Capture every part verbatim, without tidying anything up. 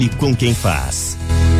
e com quem faz.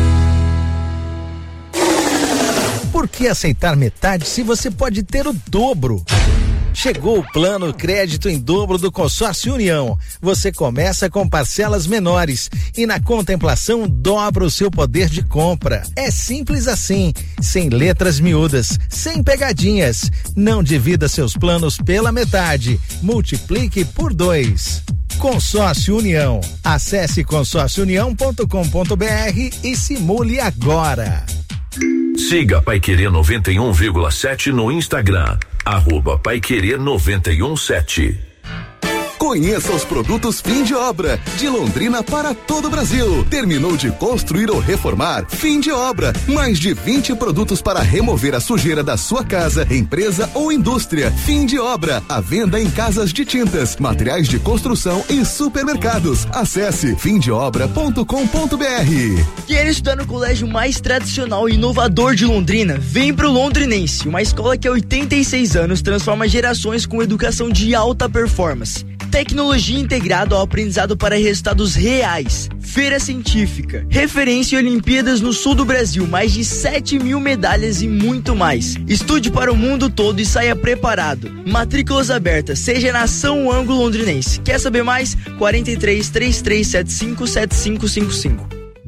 Por que aceitar metade se você pode ter o dobro? Chegou o plano crédito em dobro do Consórcio União. Você começa com parcelas menores e na contemplação dobra o seu poder de compra. É simples assim, sem letras miúdas, sem pegadinhas. Não divida seus planos pela metade, multiplique por dois. Consórcio União. Acesse consórcio união ponto com ponto br e simule agora. Siga Paiquerê noventa e um vírgula sete no Instagram, arroba Paiquerê noventa e um sete. Conheça os produtos fim de obra, de Londrina para todo o Brasil. Terminou de construir ou reformar? Fim de obra. Mais de vinte produtos para remover a sujeira da sua casa, empresa ou indústria. Fim de obra. A venda em casas de tintas, materiais de construção e supermercados. Acesse fim de obra ponto com ponto br. Quer estudar no colégio mais tradicional e inovador de Londrina? Vem pro Londrinense, uma escola que há oitenta e seis anos transforma gerações com educação de alta performance. Tecnologia integrada ao aprendizado para resultados reais. Feira científica, referência em Olimpíadas no sul do Brasil, mais de sete mil medalhas e muito mais. Estude para o mundo todo e saia preparado. Matrículas abertas, seja na São Ângulo Londrinense. Quer saber mais? quarenta e três, trinta e três, setenta e cinco, setenta e cinco cinquenta e cinco.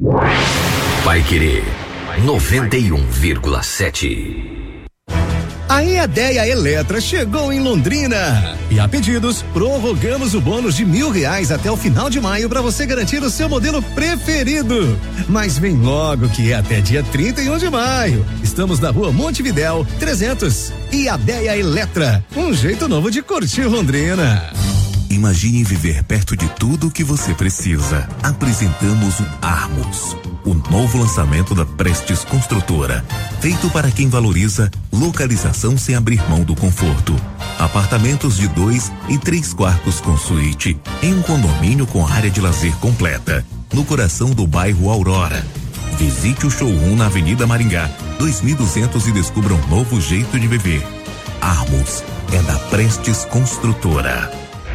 Paiquerê noventa e um vírgula sete. A EADEA Eletra chegou em Londrina e a pedidos prorrogamos o bônus de mil reais até o final de maio para você garantir o seu modelo preferido. Mas vem logo que é até dia trinta e um de maio. Estamos na rua Montevidéu trezentos. EADEA Eletra, um jeito novo de curtir Londrina. Imagine viver perto de tudo o que você precisa. Apresentamos o Armos, o novo lançamento da Prestes Construtora, feito para quem valoriza localização sem abrir mão do conforto. Apartamentos de dois e três quartos com suíte, em um condomínio com área de lazer completa, no coração do bairro Aurora. Visite o showroom na Avenida Maringá, dois mil e duzentos e descubra um novo jeito de viver. Armos é da Prestes Construtora.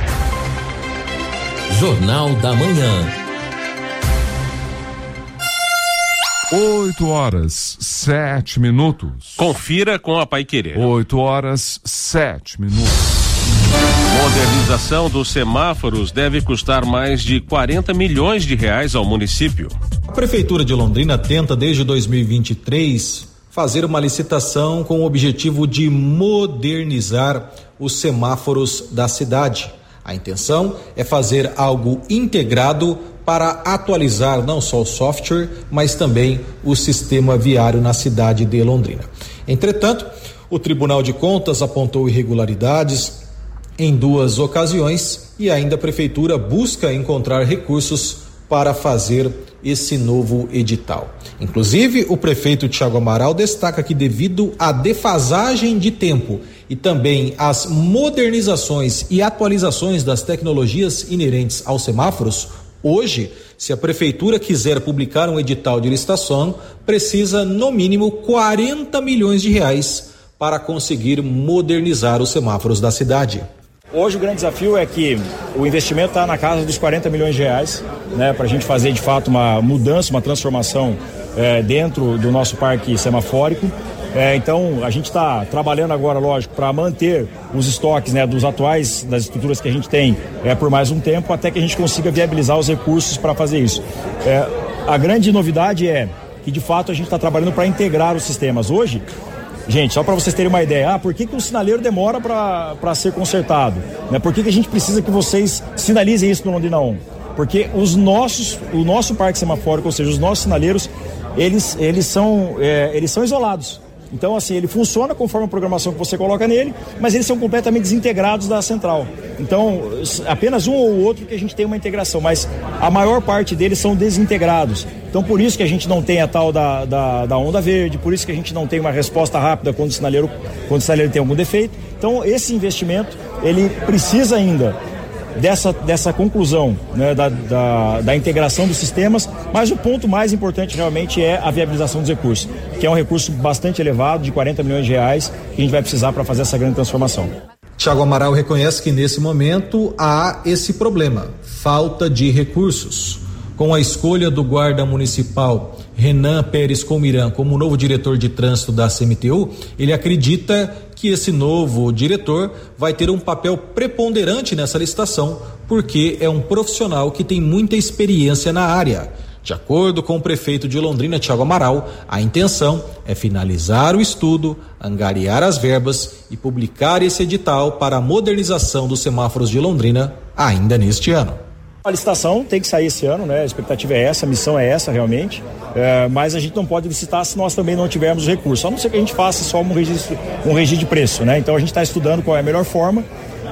Jornal da Manhã. Oito horas, sete minutos. Confira com a Paiquerê. Oito horas, sete minutos. Modernização dos semáforos deve custar mais de quarenta milhões de reais ao município. A Prefeitura de Londrina tenta desde dois mil e vinte e três fazer uma licitação com o objetivo de modernizar os semáforos da cidade. A intenção é fazer algo integrado para atualizar não só o software, mas também o sistema viário na cidade de Londrina. Entretanto, o Tribunal de Contas apontou irregularidades em duas ocasiões e ainda a Prefeitura busca encontrar recursos para fazer esse novo edital. Inclusive, o prefeito Thiago Amaral destaca que devido à defasagem de tempo e também às modernizações e atualizações das tecnologias inerentes aos semáforos, hoje, se a prefeitura quiser publicar um edital de licitação, precisa no mínimo quarenta milhões de reais para conseguir modernizar os semáforos da cidade. Hoje o grande desafio é que o investimento está na casa dos quarenta milhões de reais, né, para a gente fazer de fato uma mudança, uma transformação é, dentro do nosso parque semafórico. É, então a gente está trabalhando agora, lógico, para manter os estoques, né, dos atuais, das estruturas que a gente tem é, por mais um tempo, até que a gente consiga viabilizar os recursos para fazer isso. É, a grande novidade é que de fato a gente está trabalhando para integrar os sistemas. Hoje, gente, só para vocês terem uma ideia, ah, por que, que o sinaleiro demora para ser consertado? Né? Por que, que a gente precisa que vocês sinalizem isso no Londrina On? Porque os nossos, o nosso parque semafórico, ou seja, os nossos sinaleiros, eles, eles, são, é, eles são isolados. Então, assim, ele funciona conforme a programação que você coloca nele, mas eles são completamente desintegrados da central. Então, apenas um ou outro que a gente tem uma integração, mas a maior parte deles são desintegrados. Então, por isso que a gente não tem a tal da, da, da onda verde, por isso que a gente não tem uma resposta rápida quando o sinaleiro, quando o sinaleiro tem algum defeito. Então, esse investimento, ele precisa ainda dessa, dessa conclusão, né, da, da, da integração dos sistemas, mas o ponto mais importante realmente é a viabilização dos recursos, que é um recurso bastante elevado, de quarenta milhões de reais, que a gente vai precisar para fazer essa grande transformação. Thiago Amaral reconhece que nesse momento há esse problema, falta de recursos. Com a escolha do guarda municipal Renan Pérez Comiran como novo diretor de trânsito da C M T U, ele acredita que esse novo diretor vai ter um papel preponderante nessa licitação, porque é um profissional que tem muita experiência na área. De acordo com o prefeito de Londrina, Thiago Amaral, a intenção é finalizar o estudo, angariar as verbas e publicar esse edital para a modernização dos semáforos de Londrina ainda neste ano. A licitação tem que sair esse ano, né? A expectativa é essa, a missão é essa realmente, é, mas a gente não pode licitar se nós também não tivermos recursos, a não ser que a gente faça só um registro, um registro de preço, né? Então a gente está estudando qual é a melhor forma,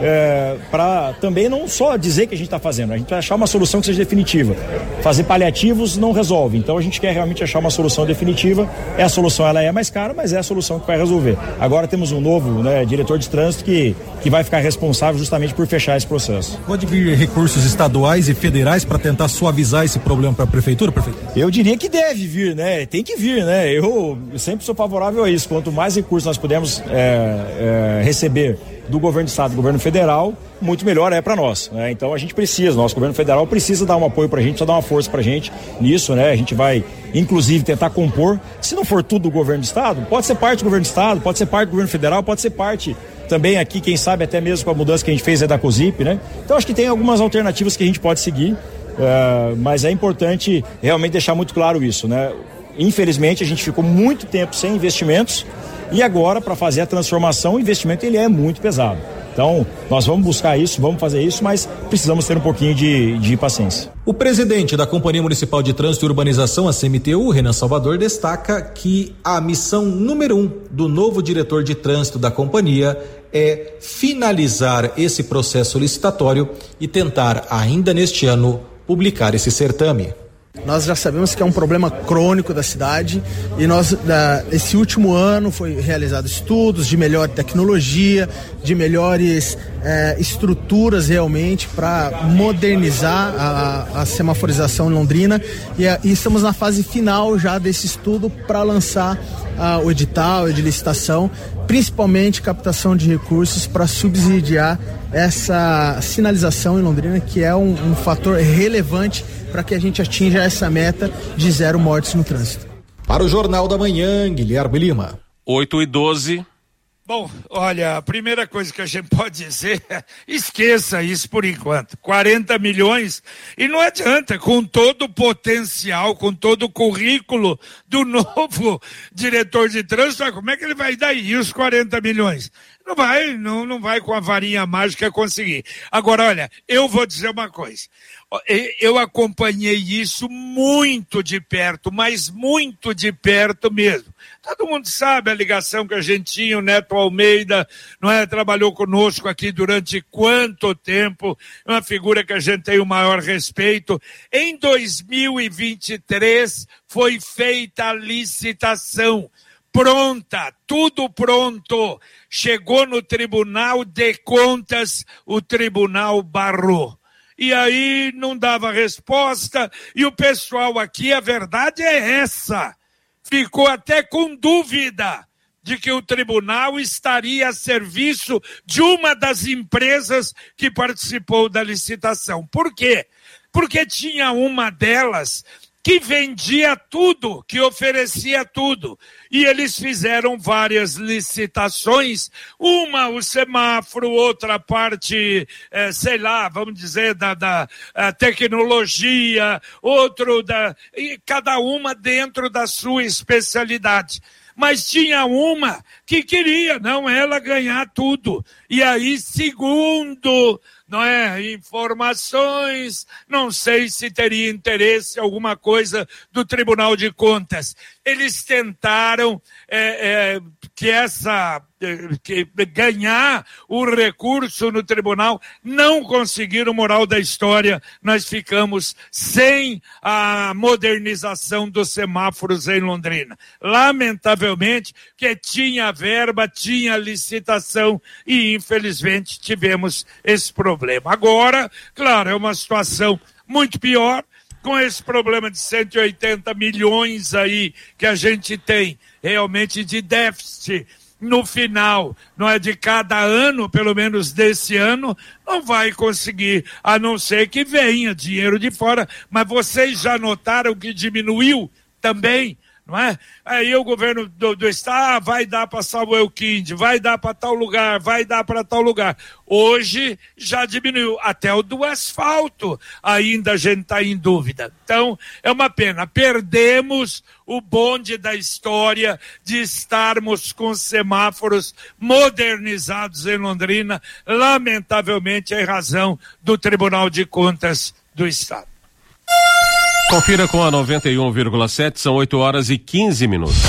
É, para também não só dizer que a gente está fazendo, a gente vai achar uma solução que seja definitiva. Fazer paliativos não resolve, então a gente quer realmente achar uma solução definitiva. É a solução, ela é mais cara, mas é a solução que vai resolver. Agora temos um novo, né, diretor de trânsito que, que vai ficar responsável justamente por fechar esse processo. Pode vir recursos estaduais e federais para tentar suavizar esse problema para a prefeitura, prefeito? Eu diria que deve vir, né? Tem que vir, né? Eu sempre sou favorável a isso. Quanto mais recursos nós pudermos é, é, receber do governo do estado, do governo federal, muito melhor é para nós, né? Então a gente precisa, nosso governo federal precisa dar um apoio pra gente, precisa dar uma força pra gente nisso, né? A gente vai, inclusive, tentar compor, se não for tudo do governo do estado, pode ser parte do governo do estado, pode ser parte do governo federal, pode ser parte também aqui, quem sabe até mesmo com a mudança que a gente fez é da COSIP, né? Então acho que tem algumas alternativas que a gente pode seguir, uh, mas é importante realmente deixar muito claro isso, né? Infelizmente a gente ficou muito tempo sem investimentos, e agora, para fazer a transformação, o investimento ele é muito pesado. Então, nós vamos buscar isso, vamos fazer isso, mas precisamos ter um pouquinho de, de paciência. O presidente da Companhia Municipal de Trânsito e Urbanização, a C M T U, Renan Salvador, destaca que a missão número um do novo diretor de trânsito da companhia é finalizar esse processo licitatório e tentar, ainda neste ano, publicar esse certame. Nós já sabemos que é um problema crônico da cidade e nós, da, esse último ano foi realizado estudos de melhor tecnologia, de melhores eh, estruturas realmente para modernizar a, a semaforização em Londrina e, a, e estamos na fase final já desse estudo para lançar ah, o edital de licitação, principalmente captação de recursos para subsidiar essa sinalização em Londrina, que é um, um fator relevante para que a gente atinja essa meta de zero mortes no trânsito. Para o Jornal da Manhã, Guilherme Lima. oito e doze. Bom, olha, a primeira coisa que a gente pode dizer é esqueça isso por enquanto. quarenta milhões e não adianta, com todo o potencial, com todo o currículo do novo diretor de trânsito, como é que ele vai dar aí os quarenta milhões? Não vai, não, não vai com a varinha mágica conseguir. Agora, olha, eu vou dizer uma coisa. Eu acompanhei isso muito de perto, mas muito de perto mesmo. Todo mundo sabe a ligação que a gente tinha, o Neto Almeida, não é? Trabalhou conosco aqui durante quanto tempo, uma figura que a gente tem o maior respeito. Em dois mil e vinte e três foi feita a licitação. Pronta, tudo pronto. Chegou no Tribunal de Contas, o tribunal barrou. E aí não dava resposta, e o pessoal aqui, a verdade é essa, ficou até com dúvida de que o tribunal estaria a serviço de uma das empresas que participou da licitação. Por quê? Porque tinha uma delas que vendia tudo, que oferecia tudo. E eles fizeram várias licitações, uma o semáforo, outra parte, eh, sei lá, vamos dizer, da, da tecnologia, outro da... e cada uma dentro da sua especialidade. Mas tinha uma que queria, não, ela ganhar tudo. E aí, segundo, não é, informações, não sei se teria interesse alguma coisa do Tribunal de Contas. Eles tentaram é, é, que essa que ganhar o recurso no tribunal, não conseguiram. Moral da história, nós ficamos sem a modernização dos semáforos em Londrina. Lamentavelmente, que tinha verba, tinha licitação e infelizmente tivemos esse problema. Agora, claro, é uma situação muito pior, com esse problema de cento e oitenta milhões aí que a gente tem realmente de déficit no final, não é, de cada ano, pelo menos desse ano, não vai conseguir, a não ser que venha dinheiro de fora. Mas vocês já notaram que diminuiu também, não é? Aí o governo do, do estado ah, vai dar para Samuel Kind, vai dar para tal lugar, vai dar para tal lugar. Hoje já diminuiu, até o do asfalto ainda a gente está em dúvida. Então é uma pena, perdemos o bonde da história de estarmos com semáforos modernizados em Londrina, lamentavelmente em razão do Tribunal de Contas do Estado. Confira com a noventa e um vírgula sete, são oito horas e quinze minutos.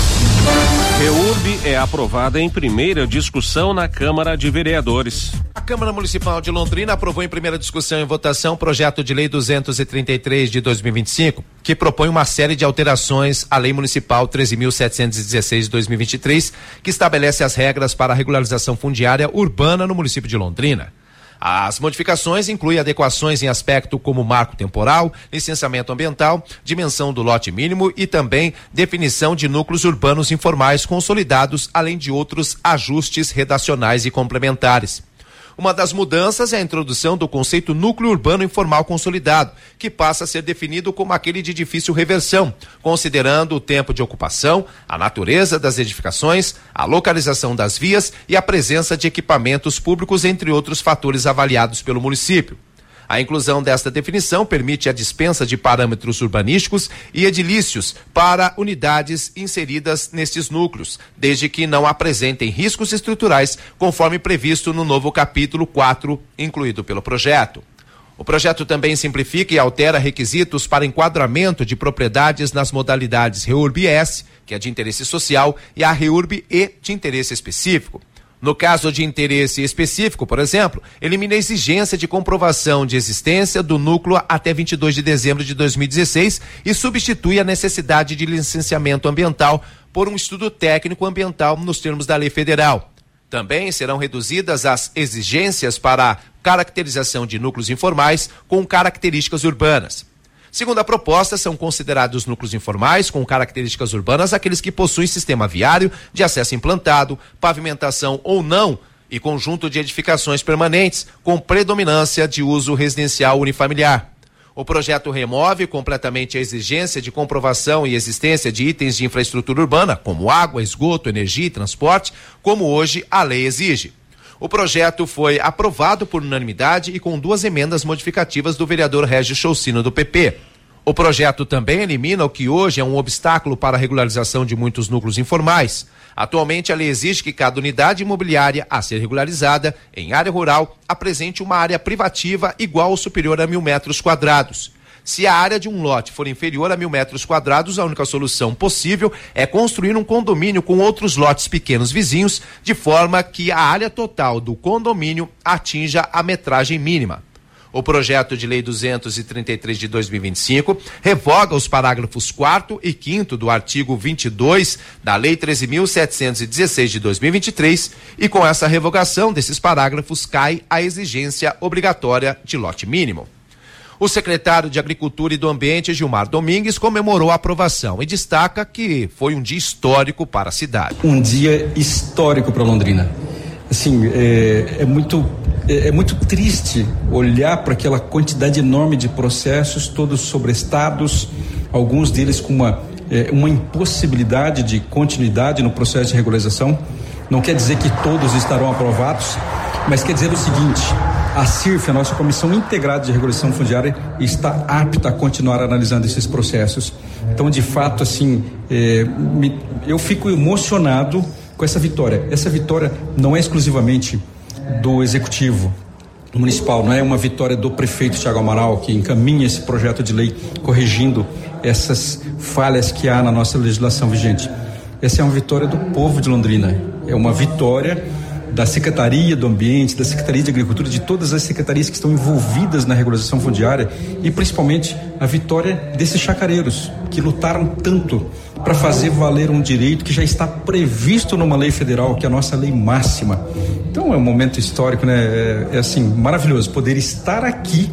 REURB é aprovada em primeira discussão na Câmara de Vereadores. A Câmara Municipal de Londrina aprovou em primeira discussão e votação o projeto de lei duzentos e trinta e três de dois mil e vinte e cinco, que propõe uma série de alterações à Lei Municipal treze mil setecentos e dezesseis de dois mil e vinte e três, que estabelece as regras para a regularização fundiária urbana no município de Londrina. As modificações incluem adequações em aspecto como marco temporal, licenciamento ambiental, dimensão do lote mínimo e também definição de núcleos urbanos informais consolidados, além de outros ajustes redacionais e complementares. Uma das mudanças é a introdução do conceito núcleo urbano informal consolidado, que passa a ser definido como aquele de difícil reversão, considerando o tempo de ocupação, a natureza das edificações, a localização das vias e a presença de equipamentos públicos, entre outros fatores avaliados pelo município. A inclusão desta definição permite a dispensa de parâmetros urbanísticos e edilícios para unidades inseridas nestes núcleos, desde que não apresentem riscos estruturais, conforme previsto no novo capítulo quatro, incluído pelo projeto. O projeto também simplifica e altera requisitos para enquadramento de propriedades nas modalidades REURB-S, que é de interesse social, e a REURB-E, de interesse específico. No caso de interesse específico, por exemplo, elimina a exigência de comprovação de existência do núcleo até vinte e dois de dezembro de dois mil e dezesseis e substitui a necessidade de licenciamento ambiental por um estudo técnico ambiental nos termos da lei federal. Também serão reduzidas as exigências para a caracterização de núcleos informais com características urbanas. Segundo a proposta, são considerados núcleos informais com características urbanas aqueles que possuem sistema viário de acesso implantado, pavimentação ou não e conjunto de edificações permanentes com predominância de uso residencial unifamiliar. O projeto remove completamente a exigência de comprovação e existência de itens de infraestrutura urbana, como água, esgoto, energia e transporte, como hoje a lei exige. O projeto foi aprovado por unanimidade e com duas emendas modificativas do vereador Régis Choucino do P P. O projeto também elimina o que hoje é um obstáculo para a regularização de muitos núcleos informais. Atualmente, a lei exige que cada unidade imobiliária a ser regularizada em área rural apresente uma área privativa igual ou superior a mil metros quadrados. Se a área de um lote for inferior a mil metros quadrados, a única solução possível é construir um condomínio com outros lotes pequenos vizinhos, de forma que a área total do condomínio atinja a metragem mínima. O projeto de lei duzentos e trinta e três de dois mil e vinte e cinco revoga os parágrafos quarto e quinto do artigo vinte e dois da lei treze mil setecentos e dezesseis de dois mil e vinte e três e com essa revogação desses parágrafos cai a exigência obrigatória de lote mínimo. O secretário de Agricultura e do Ambiente, Gilmar Domingues, comemorou a aprovação e destaca que foi um dia histórico para a cidade. Um dia histórico para Londrina. Assim, é, é muito é, é muito triste olhar para aquela quantidade enorme de processos, todos sobrestados, alguns deles com uma, é, uma impossibilidade de continuidade no processo de regularização. Não quer dizer que todos estarão aprovados, mas quer dizer o seguinte: a C I R F, a nossa Comissão Integrada de Regulação Fundiária, está apta a continuar analisando esses processos. Então, de fato, assim, é, me, eu fico emocionado com essa vitória. Essa vitória não é exclusivamente do Executivo Municipal, não é uma vitória do prefeito Thiago Amaral, que encaminha esse projeto de lei corrigindo essas falhas que há na nossa legislação vigente. Essa é uma vitória do povo de Londrina, é uma vitória da Secretaria do Ambiente, da Secretaria de Agricultura, de todas as secretarias que estão envolvidas na regularização fundiária e principalmente a vitória desses chacareiros que lutaram tanto para fazer valer um direito que já está previsto numa lei federal, que é a nossa lei máxima. Então é um momento histórico, né? É, é assim, maravilhoso poder estar aqui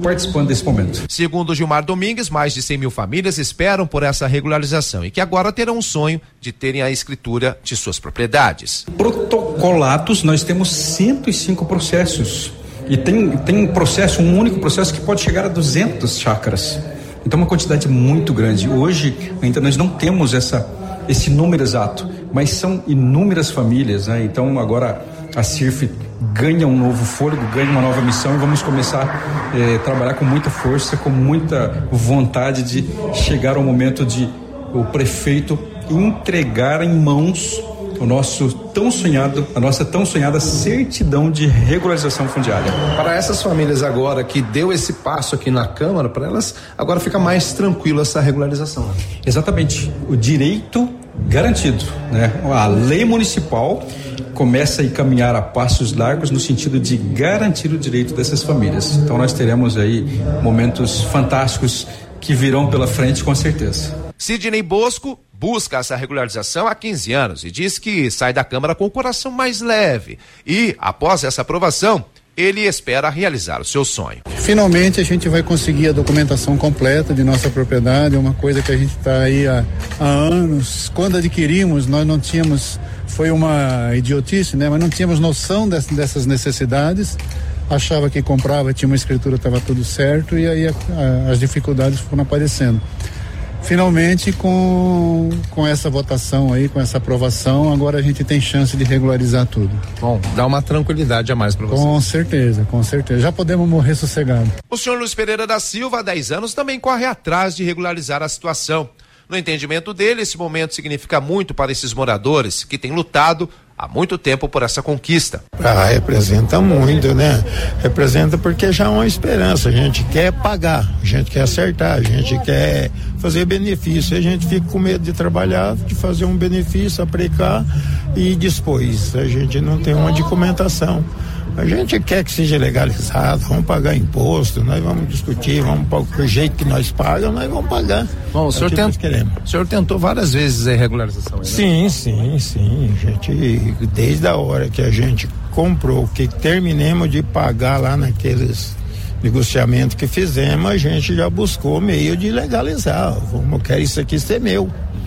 participando desse momento. Segundo Gilmar Domingues, mais de cem mil famílias esperam por essa regularização e que agora terão um sonho de terem a escritura de suas propriedades. Protocolados, nós temos cento e cinco processos e tem, tem processo, um único processo que pode chegar a duzentas chácaras. Então uma quantidade muito grande. Hoje ainda nós não temos essa, esse número exato, mas são inúmeras famílias, né? Então agora a C I R F ganha um novo fôlego, ganha uma nova missão e vamos começar a eh, trabalhar com muita força, com muita vontade de chegar ao momento de o prefeito entregar em mãos o nosso tão sonhado, a nossa tão sonhada certidão de regularização fundiária. Para essas famílias agora que deu esse passo aqui na Câmara, para elas agora fica mais tranquilo essa regularização. Exatamente, o direito garantido, né? A lei municipal começa a caminhar a passos largos no sentido de garantir o direito dessas famílias. Então nós teremos aí momentos fantásticos que virão pela frente com certeza. Sidney Bosco busca essa regularização há quinze anos e diz que sai da Câmara com o coração mais leve e, após essa aprovação, ele espera realizar o seu sonho. Finalmente a gente vai conseguir a documentação completa de nossa propriedade, é uma coisa que a gente está aí há, há anos. Quando adquirimos, nós não tínhamos, foi uma idiotice, né? Mas não tínhamos noção dess, dessas necessidades. Achava que comprava, tinha uma escritura, estava tudo certo e aí a, a, as dificuldades foram aparecendo. Finalmente, com, com essa votação aí, com essa aprovação, agora a gente tem chance de regularizar tudo. Bom, dá uma tranquilidade a mais para vocês. Com certeza, com certeza. Já podemos morrer sossegado. O senhor Luiz Pereira da Silva, há dez anos, também corre atrás de regularizar a situação. No entendimento dele, esse momento significa muito para esses moradores que têm lutado há muito tempo por essa conquista. Ah, representa muito, né? Representa porque já é uma esperança, a gente quer pagar, a gente quer acertar, a gente quer fazer benefício, a gente fica com medo de trabalhar, de fazer um benefício, aplicar e depois a gente não tem uma documentação. A gente quer que seja legalizado, vamos pagar imposto, nós vamos discutir, vamos para o jeito que nós pagamos, nós vamos pagar. Bom, o senhor, é tent... o senhor tentou várias vezes a regularização, né? Sim, sim, sim. A gente, desde a hora que a gente comprou, que terminemos de pagar lá naqueles negociamentos que fizemos, a gente já buscou meio de legalizar. Vamos, quero isso aqui ser meu.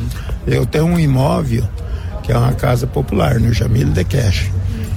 Eu tenho um imóvel que é uma casa popular no Jamil de Cash.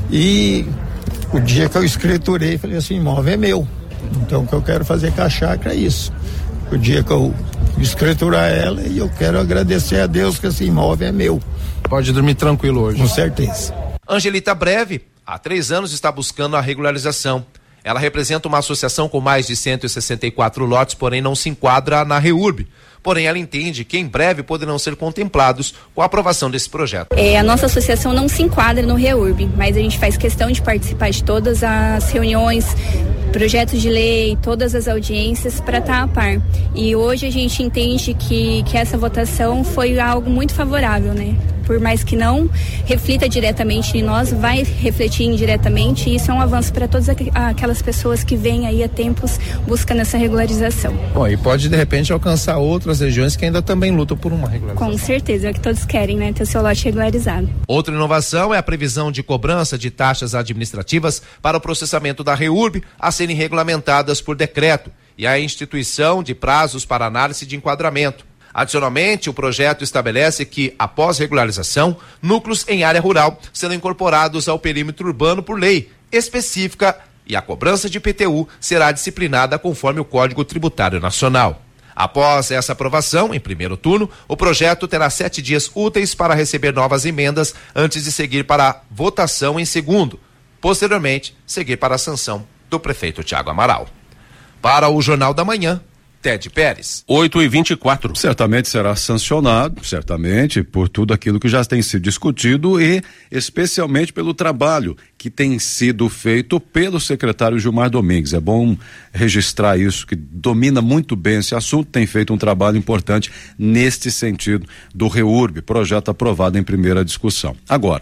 E o dia que eu escriturei, falei assim, imóvel é meu. Então o que eu quero fazer com a chácara é isso. O dia que eu escriturar ela, e eu quero agradecer a Deus que esse imóvel é meu. Pode dormir tranquilo hoje. Com certeza. Angelita Breve, há três anos está buscando a regularização. Ela representa uma associação com mais de cento e sessenta e quatro lotes, porém não se enquadra na REURB. Porém, ela entende que em breve poderão ser contemplados com a aprovação desse projeto. É, a nossa associação não se enquadra no REURB, mas a gente faz questão de participar de todas as reuniões, projetos de lei, todas as audiências para estar a par. E hoje a gente entende que, que essa votação foi algo muito favorável, né? Por mais que não reflita diretamente em nós, vai refletir indiretamente, e isso é um avanço para todas aquelas pessoas que vêm aí há tempos buscando essa regularização. Bom, e pode de repente alcançar outras regiões que ainda também lutam por uma regularização. Com certeza, é o que todos querem, né? Ter o seu lote regularizado. Outra inovação é a previsão de cobrança de taxas administrativas para o processamento da REURB a serem regulamentadas por decreto e a instituição de prazos para análise de enquadramento. Adicionalmente, o projeto estabelece que, após regularização, núcleos em área rural serão incorporados ao perímetro urbano por lei específica e a cobrança de I P T U será disciplinada conforme o Código Tributário Nacional. Após essa aprovação, em primeiro turno, o projeto terá sete dias úteis para receber novas emendas antes de seguir para a votação em segundo. Posteriormente, seguir para a sanção do prefeito Tiago Amaral. Para o Jornal da Manhã, Ted Pérez. oito e vinte e quatro. Certamente será sancionado, certamente, por tudo aquilo que já tem sido discutido e especialmente pelo trabalho que tem sido feito pelo secretário Gilmar Domingues. É bom registrar isso, que domina muito bem esse assunto, tem feito um trabalho importante neste sentido do REURB, projeto aprovado em primeira discussão. Agora,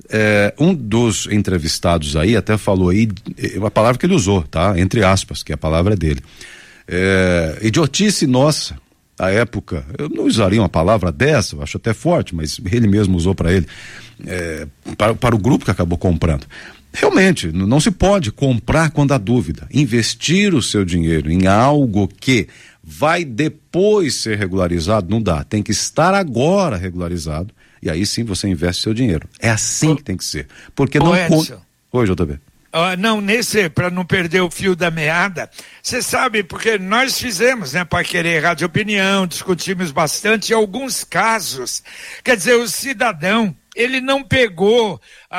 É, um dos entrevistados aí até falou aí, uma palavra que ele usou, tá? Entre aspas, que a palavra é dele. É, idiotice nossa, à época, eu não usaria uma palavra dessa, eu acho até forte, mas ele mesmo usou para ele, é, para, para o grupo que acabou comprando. Realmente, não se pode comprar quando há dúvida. Investir o seu dinheiro em algo que vai depois ser regularizado, não dá. Tem que estar agora regularizado e aí sim você investe seu dinheiro. É assim que tem que ser. Porque Ô, não... Edson. Oi, J B. Uh, não, nesse, para não perder o fio da meada, você sabe, porque nós fizemos, né, para querer Rádio Opinião, discutimos bastante, em alguns casos, quer dizer, o cidadão, ele não pegou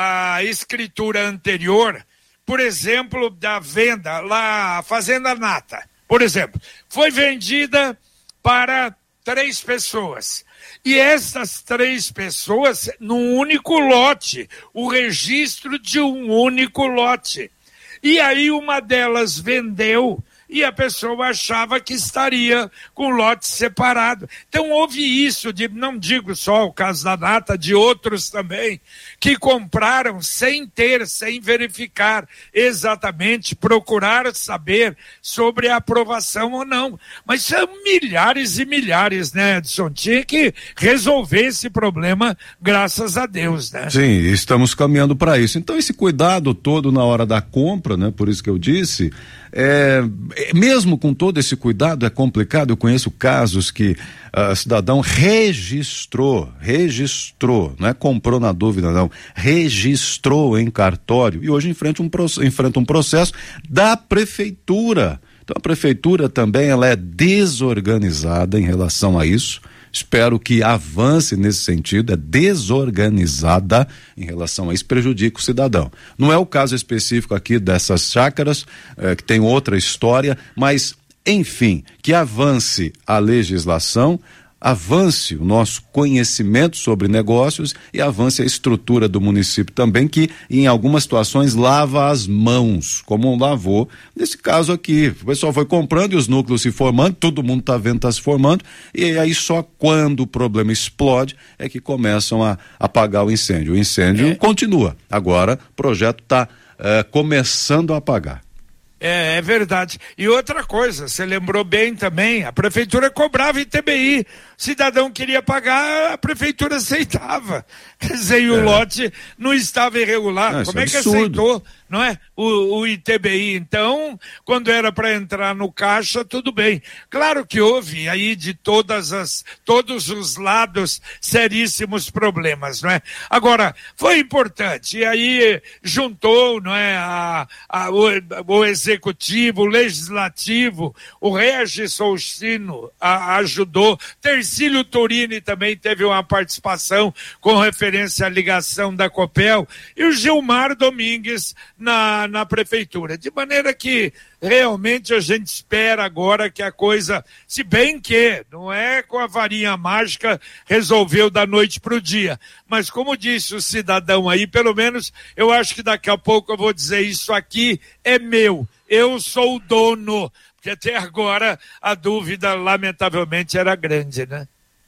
a escritura anterior, por exemplo, da venda, lá, a Fazenda Nata, por exemplo, foi vendida para três pessoas. E essas três pessoas, num único lote, o registro de um único lote. E aí uma delas vendeu e a pessoa achava que estaria com lote separado. Então houve isso, de, não digo só o caso da Nata, de outros também, que compraram sem ter, sem verificar exatamente, procurar saber sobre a aprovação ou não. Mas são milhares e milhares, né, Edson? Tinha que resolver esse problema, graças a Deus, né? Sim, estamos caminhando para isso. Então esse cuidado todo na hora da compra, né, por isso que eu disse, é, mesmo com todo esse cuidado é complicado. Eu conheço casos que o uh, cidadão registrou, registrou, não é comprou na dúvida não, registrou em cartório e hoje enfrenta um, enfrenta um processo da prefeitura. Então a prefeitura também ela é desorganizada em relação a isso. Espero que avance nesse sentido, é desorganizada em relação a isso, prejudica o cidadão. Não é o caso específico aqui dessas chácaras, eh, que tem outra história, mas, enfim, que avance a legislação, avance o nosso conhecimento sobre negócios e avance a estrutura do município também, que em algumas situações lava as mãos, como lavou nesse caso aqui. O pessoal foi comprando e os núcleos se formando, todo mundo está vendo, está se formando, e aí só quando o problema explode é que começam a apagar o incêndio. O incêndio é. continua. Agora o projeto está uh, começando a apagar. É, é verdade. E outra coisa, você lembrou bem também, a prefeitura cobrava I T B I, cidadão queria pagar, a prefeitura aceitava. Quer dizer, e o é. lote não estava irregular. Não, como é que absurdo. aceitou, não é? O, o I T B I. Então, quando era para entrar no caixa, tudo bem. Claro que houve aí de todas as, todos os lados seríssimos problemas, não é? Agora, foi importante, e aí juntou, não é, a, a, o, o executivo, o legislativo, o Regis Faustino a, ajudou, Tercílio Turini também teve uma participação com referência à ligação da Copel, e o Gilmar Domingues na, na prefeitura, de maneira que realmente a gente espera agora que a coisa, se bem que não é com a varinha mágica resolveu da noite para o dia, mas como disse o cidadão aí, pelo menos eu acho que daqui a pouco eu vou dizer isso aqui é meu, eu sou o dono, porque até agora a dúvida lamentavelmente era grande, né?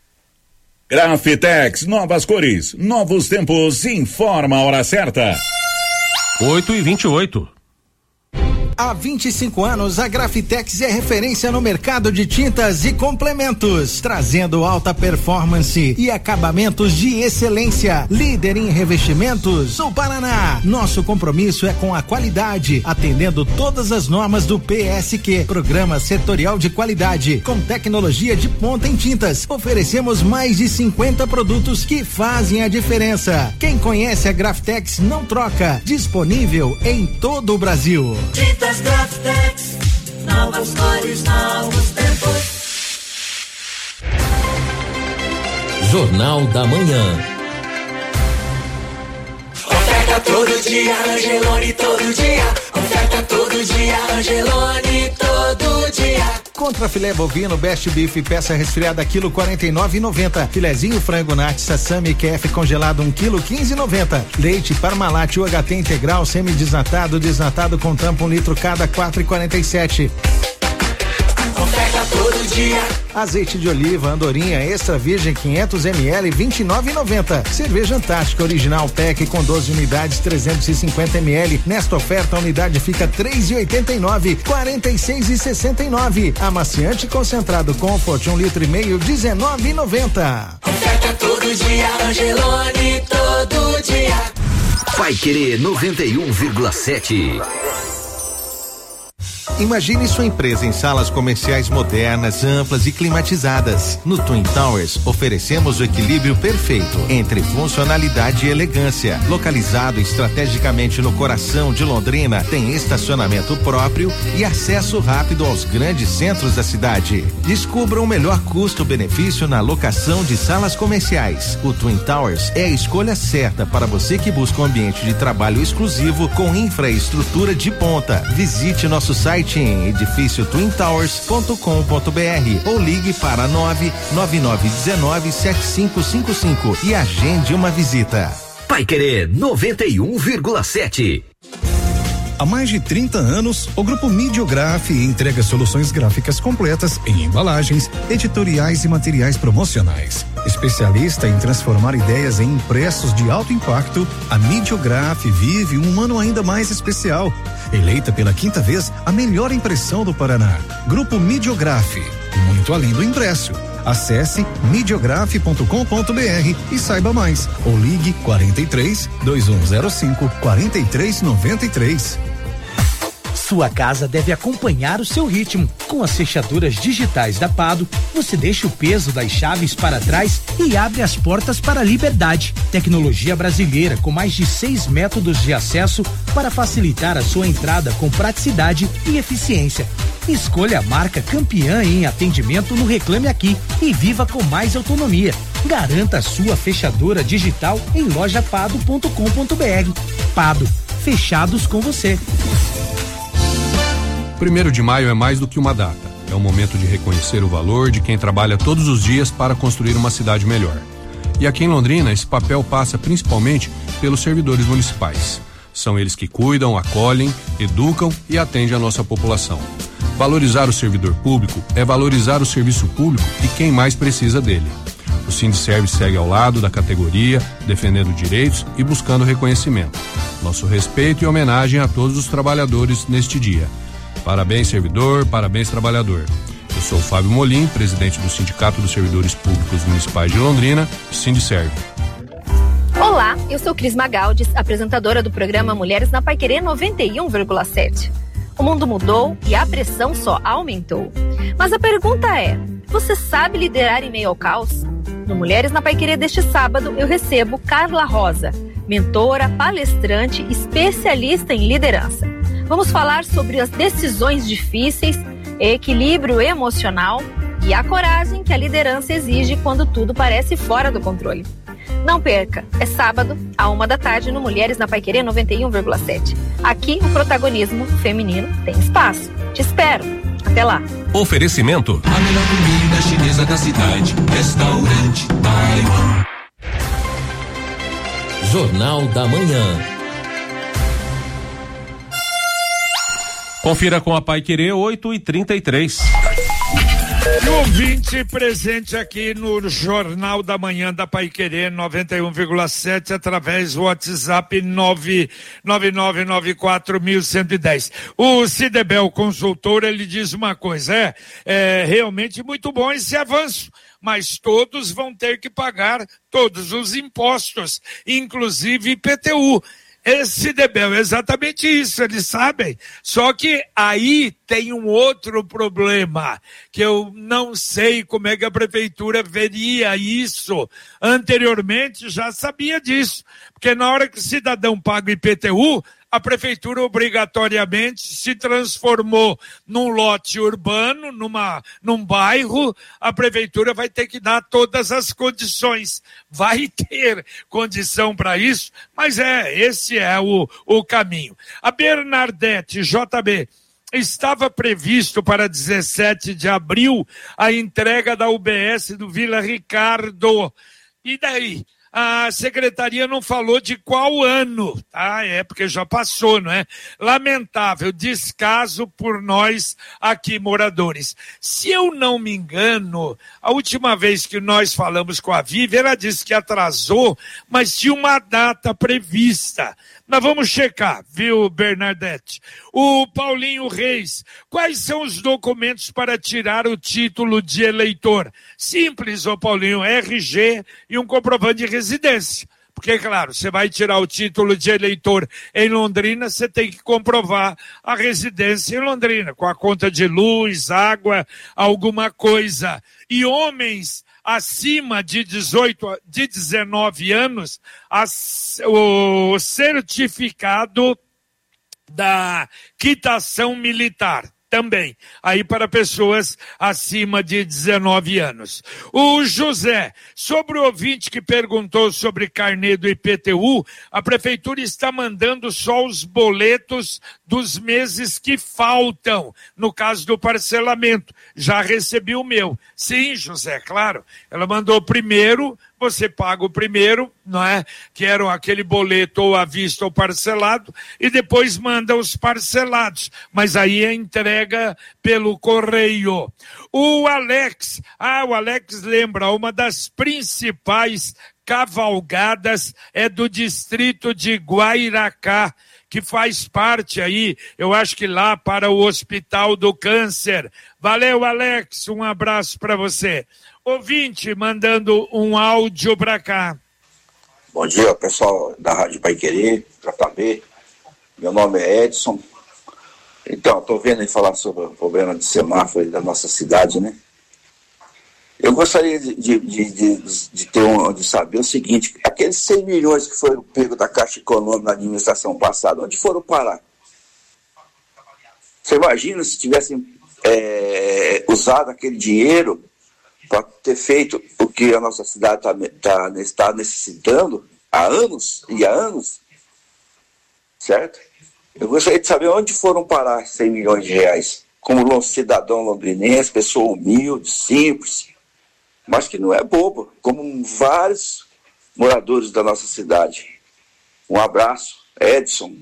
Grafitex, novas cores, novos tempos, informa a hora certa. oito e vinte e oito. Há vinte e cinco anos, a Grafitex é referência no mercado de tintas e complementos, trazendo alta performance e acabamentos de excelência. Líder em revestimentos no Paraná. Nosso compromisso é com a qualidade, atendendo todas as normas do P S Q, Programa Setorial de Qualidade, com tecnologia de ponta em tintas. Oferecemos mais de cinquenta produtos que fazem a diferença. Quem conhece a Grafitex não troca. Disponível em todo o Brasil. Tintas Grafitex, novas cores, novos tempos. Jornal da Manhã. Oferta todo dia, Angelone todo dia. Oferta todo dia, Angelone todo dia. Contra filé bovino, Best Beef, peça resfriada, quilo quarenta e nove e noventa. Filezinho frango Nat Sassami Q F congelado, um quilo quinze e noventa. Leite Parmalat U H T integral, semi-desnatado, desnatado com tampa, um litro cada, quatro e quarenta e sete. Oferta todo dia. dia. Azeite de oliva Andorinha extra virgem quinhentos mililitros, vinte e nove reais e noventa centavos. Cerveja Antártica original P E C com doze unidades, trezentos e cinquenta mililitros. Nesta oferta a unidade fica três reais e oitenta e nove centavos, quarenta e seis reais e sessenta e nove centavos. Amaciante concentrado Comfort um litro e meio, dezenove reais e noventa centavos. Oferta todo dia, Angelone, todo dia. Paiquerê noventa e um vírgula sete. Imagine sua empresa em salas comerciais modernas, amplas e climatizadas. No Twin Towers, oferecemos o equilíbrio perfeito entre funcionalidade e elegância. Localizado estrategicamente no coração de Londrina, tem estacionamento próprio e acesso rápido aos grandes centros da cidade. Descubra o melhor custo-benefício na locação de salas comerciais. O Twin Towers é a escolha certa para você que busca um ambiente de trabalho exclusivo com infraestrutura de ponta. Visite nosso site em edifício twin towers ponto com ponto br ou ligue para nove nove nove um nove sete cinco cinco cinco e agende uma visita. Paiquerê noventa e um vírgula sete. Há mais de trinta anos, o Grupo Midiograf entrega soluções gráficas completas em embalagens, editoriais e materiais promocionais. Especialista em transformar ideias em impressos de alto impacto, a Midiograf vive um ano ainda mais especial. Eleita pela quinta vez a melhor impressão do Paraná. Grupo Midiograf, muito além do impresso. Acesse midiograf ponto com ponto br e saiba mais. Ou ligue quarenta e três, dois um zero cinco, quarenta e três noventa e três. Sua casa deve acompanhar o seu ritmo. Com as fechaduras digitais da Pado, você deixa o peso das chaves para trás e abre as portas para a liberdade. Tecnologia brasileira com mais de seis métodos de acesso para facilitar a sua entrada com praticidade e eficiência. Escolha a marca campeã em atendimento no Reclame Aqui e viva com mais autonomia. Garanta a sua fechadura digital em loja pado ponto com ponto br. Pado, fechados com você. Primeiro de maio é mais do que uma data. É o momento de reconhecer o valor de quem trabalha todos os dias para construir uma cidade melhor. E aqui em Londrina, esse papel passa principalmente pelos servidores municipais. São eles que cuidam, acolhem, educam e atendem a nossa população. Valorizar o servidor público é valorizar o serviço público e quem mais precisa dele. O Sindiserve segue ao lado da categoria, defendendo direitos e buscando reconhecimento. Nosso respeito e homenagem a todos os trabalhadores neste dia. Parabéns, servidor, parabéns, trabalhador. Eu sou o Fábio Molim, presidente do Sindicato dos Servidores Públicos Municipais de Londrina, Sindiserve. Olá, eu sou Cris Magaldes, apresentadora do programa Mulheres na Paiquerê noventa e um vírgula sete. O mundo mudou e a pressão só aumentou. Mas a pergunta é, você sabe liderar em meio ao caos? No Mulheres na Paiquerê deste sábado, eu recebo Carla Rosa, mentora, palestrante, especialista em liderança. Vamos falar sobre as decisões difíceis, equilíbrio emocional e a coragem que a liderança exige quando tudo parece fora do controle. Não perca, é sábado, à uma da tarde, no Mulheres na Paiquerê noventa e um vírgula sete. Aqui o protagonismo feminino tem espaço. Te espero. Até lá. Oferecimento. A melhor comida chinesa da cidade. Restaurante Taiwan. Jornal da Manhã. Confira com a Paiquerê oito e trinta e três. E ouvinte presente aqui no Jornal da Manhã da Paiquerê noventa e um vírgula sete através do WhatsApp nove nove nove nove quatro um um zero. O Cidebel consultor, ele diz uma coisa, é, é realmente muito bom esse avanço, mas todos vão ter que pagar todos os impostos, inclusive I P T U. Esse Debel é exatamente isso, eles sabem. Só que aí tem um outro problema, que eu não sei como é que a prefeitura veria isso. Anteriormente já sabia disso, porque na hora que o cidadão paga o I P T U, a prefeitura obrigatoriamente se transformou num lote urbano, numa, num bairro, a prefeitura vai ter que dar todas as condições. Vai ter condição para isso, mas é, esse é o, o caminho. A Bernadette, J B, estava previsto para dezessete de abril a entrega da U B S do Vila Ricardo. E daí? a secretaria não falou de qual ano, tá? É porque já passou, não é? Lamentável, descaso por nós aqui moradores. Se eu não me engano, a última vez que nós falamos com a Vivi, ela disse que atrasou, mas tinha uma data prevista. Nós vamos checar, viu, Bernadette? O Paulinho Reis, quais são os documentos para tirar o título de eleitor? Simples, ô Paulinho, R G e um comprovante de residência. Porque, claro, você vai tirar o título de eleitor em Londrina, você tem que comprovar a residência em Londrina, com a conta de luz, água, alguma coisa. E homens acima de dezoito, de dezenove anos, as, o certificado da quitação militar. Também, aí para pessoas acima de dezenove anos. O José, sobre o ouvinte que perguntou sobre carnê do I P T U, a prefeitura está mandando só os boletos dos meses que faltam, no caso do parcelamento. Já recebi o meu. Sim, José, claro. Ela mandou primeiro, você paga o primeiro, não é? Que era aquele boleto ou à vista ou parcelado, e depois manda os parcelados. Mas aí é entrega pelo correio. O Alex, ah, o Alex lembra, uma das principais cavalgadas é do distrito de Guairacá, que faz parte aí, eu acho que lá para o Hospital do Câncer. Valeu, Alex, um abraço para você. Ouvinte mandando um áudio para cá. Bom dia, pessoal da Rádio Paiquerê, J B. Meu nome é Edson. Então, estou vendo aí falar sobre o problema de semáforo da nossa cidade, né? Eu gostaria de, de, de, de, ter um, de saber o seguinte, aqueles cem milhões que foram pegos da Caixa Econômica na administração passada, onde foram parar? Você imagina se tivessem é, usado aquele dinheiro para ter feito o que a nossa cidade está tá, tá necessitando há anos e há anos, certo? Eu gostaria de saber onde foram parar cem milhões de reais, como cidadão londrinense, pessoa humilde, simples, mas que não é bobo, como vários moradores da nossa cidade. Um abraço, Edson.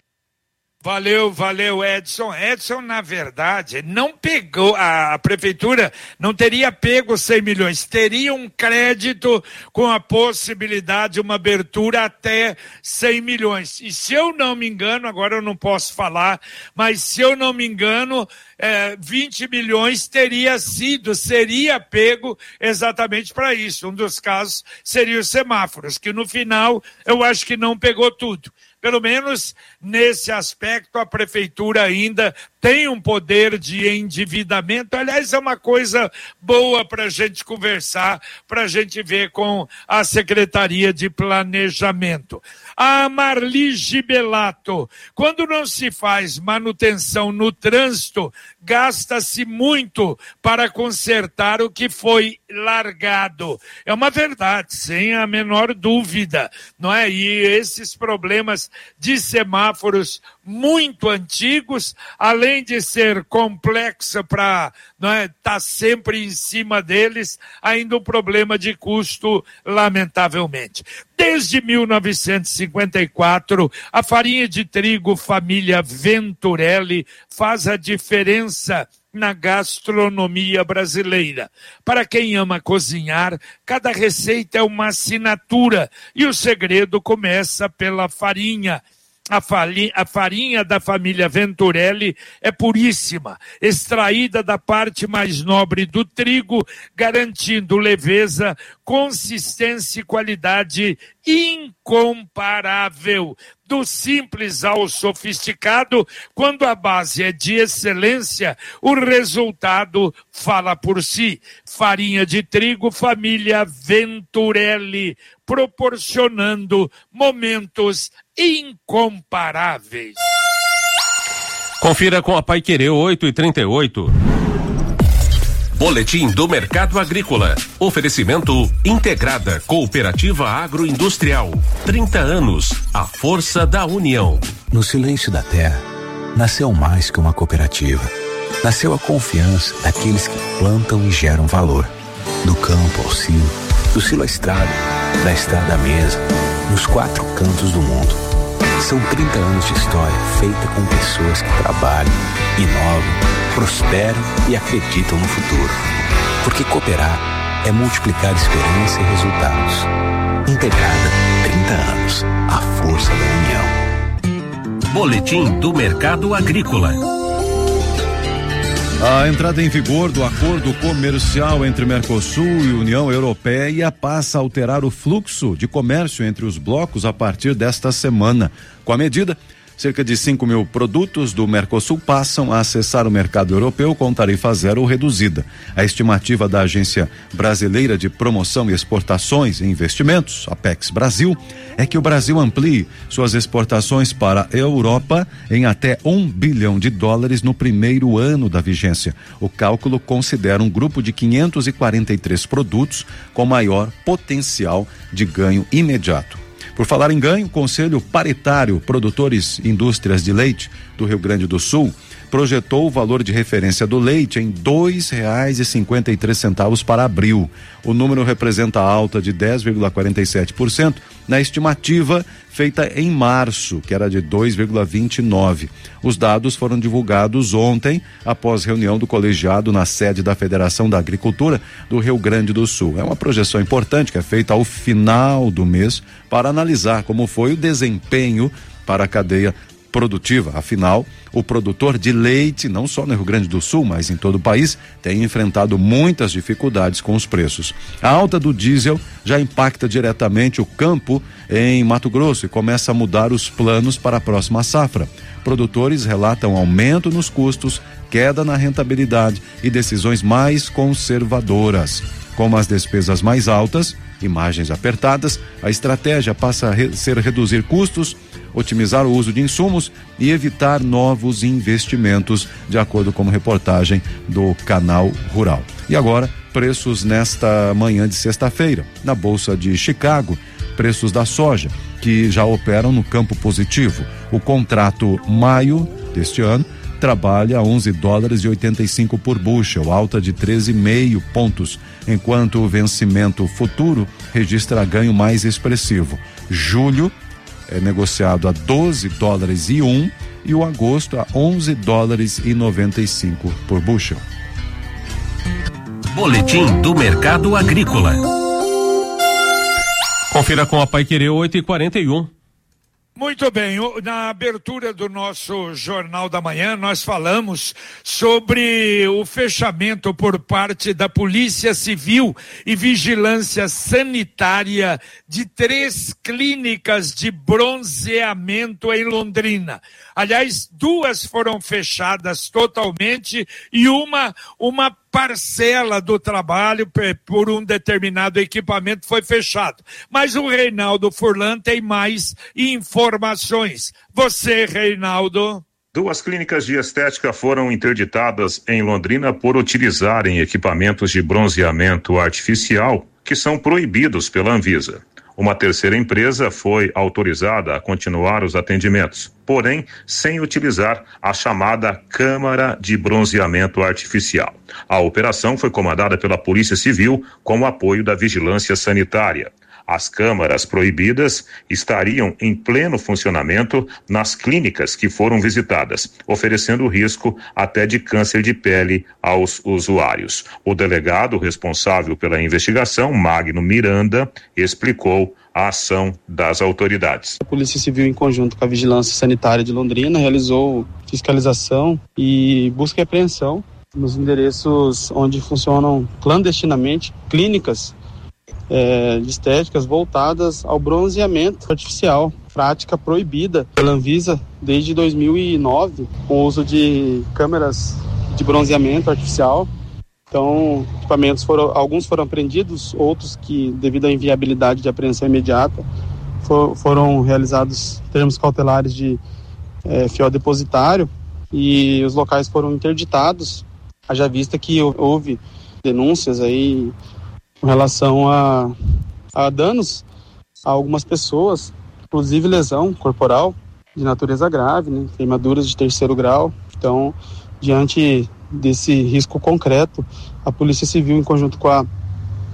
Valeu, valeu, Edson. Edson, na verdade, não pegou, a, a prefeitura não teria pego cem milhões, teria um crédito com a possibilidade de uma abertura até cem milhões. E se eu não me engano, agora eu não posso falar, mas se eu não me engano, é, vinte milhões teria sido, seria pego exatamente para isso. Um dos casos seria os semáforos, que no final eu acho que não pegou tudo. Pelo menos nesse aspecto a prefeitura ainda tem um poder de endividamento. Aliás, é uma coisa boa para a gente conversar, para a gente ver com a Secretaria de Planejamento. A Marli Gibelato, quando não se faz manutenção no trânsito, gasta-se muito para consertar o que foi largado. É uma verdade, sem a menor dúvida, não é? E esses problemas de semáforos muito antigos, além de ser complexa para não é, tá sempre em cima deles, ainda um problema de custo, lamentavelmente. Desde mil novecentos e cinquenta e quatro, a farinha de trigo família Venturelli faz a diferença na gastronomia brasileira. Para quem ama cozinhar, cada receita é uma assinatura e o segredo começa pela farinha. A farinha, a farinha da família Venturelli é puríssima, extraída da parte mais nobre do trigo, garantindo leveza, consistência e qualidade incomparável. Do simples ao sofisticado, quando a base é de excelência, o resultado fala por si. Farinha de trigo, família Venturelli, proporcionando momentos incomparáveis. Confira com a Paiquerê oito e trinta e oito. Boletim do Mercado Agrícola. Oferecimento Integrada Cooperativa Agroindustrial. trinta anos. A força da união. No silêncio da terra, nasceu mais que uma cooperativa. Nasceu a confiança daqueles que plantam e geram valor. Do campo ao silo, do silo à estrada, da estrada à mesa, nos quatro cantos do mundo. São trinta anos de história feita com pessoas que trabalham, inovam, prosperam e acreditam no futuro. Porque cooperar é multiplicar esperança e resultados. Integrada, trinta anos. A força da união. Boletim do Mercado Agrícola. A entrada em vigor do acordo comercial entre Mercosul e União Europeia passa a alterar o fluxo de comércio entre os blocos a partir desta semana. Com a medida, cerca de cinco mil produtos do Mercosul passam a acessar o mercado europeu com tarifa zero ou reduzida. A estimativa da Agência Brasileira de Promoção e Exportações e Investimentos, Apex Brasil, é que o Brasil amplie suas exportações para a Europa em até um bilhão de dólares no primeiro ano da vigência. O cálculo considera um grupo de quinhentos e quarenta e três produtos com maior potencial de ganho imediato. Por falar em ganho, o Conselho Paritário Produtores e Indústrias de Leite do Rio Grande do Sul projetou o valor de referência do leite em dois reais e cinquenta e três centavos para abril. O número representa alta de dez vírgula quarenta e sete por cento na estimativa feita em março, que era de dois vírgula vinte e nove. Os dados foram divulgados ontem, após reunião do colegiado na sede da Federação da Agricultura do Rio Grande do Sul. É uma projeção importante que é feita ao final do mês para analisar como foi o desempenho para a cadeia produtiva. Afinal, o produtor de leite, não só no Rio Grande do Sul, mas em todo o país, tem enfrentado muitas dificuldades com os preços. A alta do diesel já impacta diretamente o campo em Mato Grosso e começa a mudar os planos para a próxima safra. Produtores relatam aumento nos custos, queda na rentabilidade e decisões mais conservadoras. Com as despesas mais altas e margens apertadas, a estratégia passa a re- ser reduzir custos, otimizar o uso de insumos e evitar novos investimentos, de acordo com a reportagem do Canal Rural. E agora, preços nesta manhã de sexta-feira. Na Bolsa de Chicago, preços da soja, que já operam no campo positivo. O contrato maio deste ano trabalha a onze dólares e oitenta e cinco por bushel, alta de treze vírgula cinco pontos, enquanto o vencimento futuro registra ganho mais expressivo. Julho é negociado a doze dólares e um e o agosto a onze dólares e noventa e cinco por bushel. Boletim do Mercado Agrícola. Confira com a Paiquerê oito e quarenta e um. Muito bem, na abertura do nosso Jornal da Manhã, nós falamos sobre o fechamento por parte da Polícia Civil e Vigilância Sanitária de três clínicas de bronzeamento em Londrina. Aliás, duas foram fechadas totalmente e uma, uma parcela do trabalho por um determinado equipamento foi fechado. Mas o Reinaldo Furlan tem mais informações. Você, Reinaldo. Duas clínicas de estética foram interditadas em Londrina por utilizarem equipamentos de bronzeamento artificial que são proibidos pela Anvisa. Uma terceira empresa foi autorizada a continuar os atendimentos, porém sem utilizar a chamada Câmara de Bronzeamento Artificial. A operação foi comandada pela Polícia Civil com o apoio da Vigilância Sanitária. As câmaras proibidas estariam em pleno funcionamento nas clínicas que foram visitadas, oferecendo risco até de câncer de pele aos usuários. O delegado responsável pela investigação, Magno Miranda, explicou a ação das autoridades. A Polícia Civil, em conjunto com a Vigilância Sanitária de Londrina, realizou fiscalização e busca e apreensão nos endereços onde funcionam clandestinamente clínicas É, de estéticas voltadas ao bronzeamento artificial, prática proibida pela Anvisa desde dois mil e nove, com o uso de câmeras de bronzeamento artificial. Então, equipamentos foram, alguns foram apreendidos, outros que, devido à inviabilidade de apreensão imediata, for, foram realizados termos cautelares de é, fiel depositário e os locais foram interditados, haja vista que houve denúncias aí com relação a, a danos a algumas pessoas, inclusive lesão corporal de natureza grave, né, queimaduras de terceiro grau. Então, diante desse risco concreto, a Polícia Civil, em conjunto com a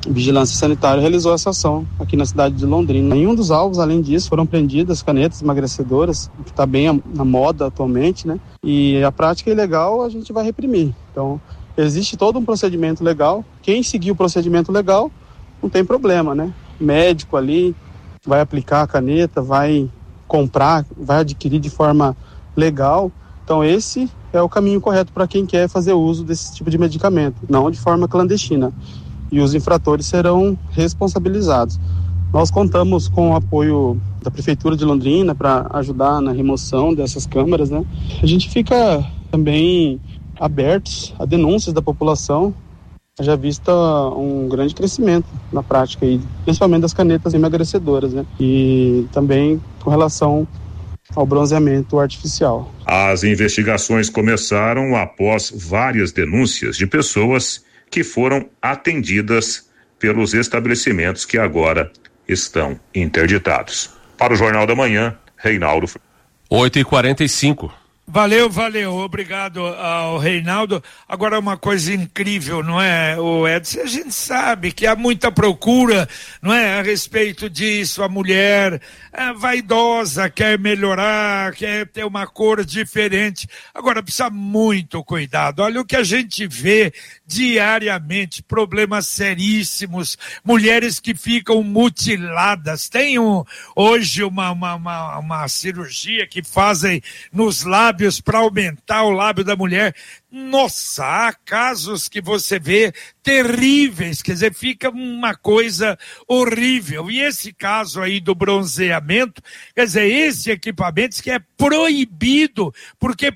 Vigilância Sanitária realizou essa ação aqui na cidade de Londrina. Em um dos alvos, além disso, foram preendidas canetas emagrecedoras, que está bem na moda atualmente, né? E a prática ilegal a gente vai reprimir. Então, existe todo um procedimento legal. Quem seguir o procedimento legal não tem problema, né? O médico ali vai aplicar a caneta, vai comprar, vai adquirir de forma legal. Então, esse é o caminho correto para quem quer fazer uso desse tipo de medicamento, não de forma clandestina. E os infratores serão responsabilizados. Nós contamos com o apoio da Prefeitura de Londrina para ajudar na remoção dessas câmeras, né? A gente fica também abertos a denúncias da população, já vista um grande crescimento na prática, aí, principalmente das canetas emagrecedoras, né? E também com relação ao bronzeamento artificial. As investigações começaram após várias denúncias de pessoas que foram atendidas pelos estabelecimentos que agora estão interditados. Para o Jornal da Manhã, Reinaldo. oito e quarenta e cinco. Valeu, valeu, obrigado ao Reinaldo. Agora uma coisa incrível, não é, o Edson? A gente sabe que há muita procura, não é, a respeito disso. A mulher é vaidosa, quer melhorar, quer ter uma cor diferente. Agora precisa muito cuidado. Olha o que a gente vê diariamente, problemas seríssimos, mulheres que ficam mutiladas. Tem um, hoje uma, uma, uma, uma cirurgia que fazem nos lábios para aumentar o lábio da mulher. Nossa, há casos que você vê terríveis, quer dizer, fica uma coisa horrível. E esse caso aí do bronzeamento, quer dizer, esse equipamento que é proibido, porque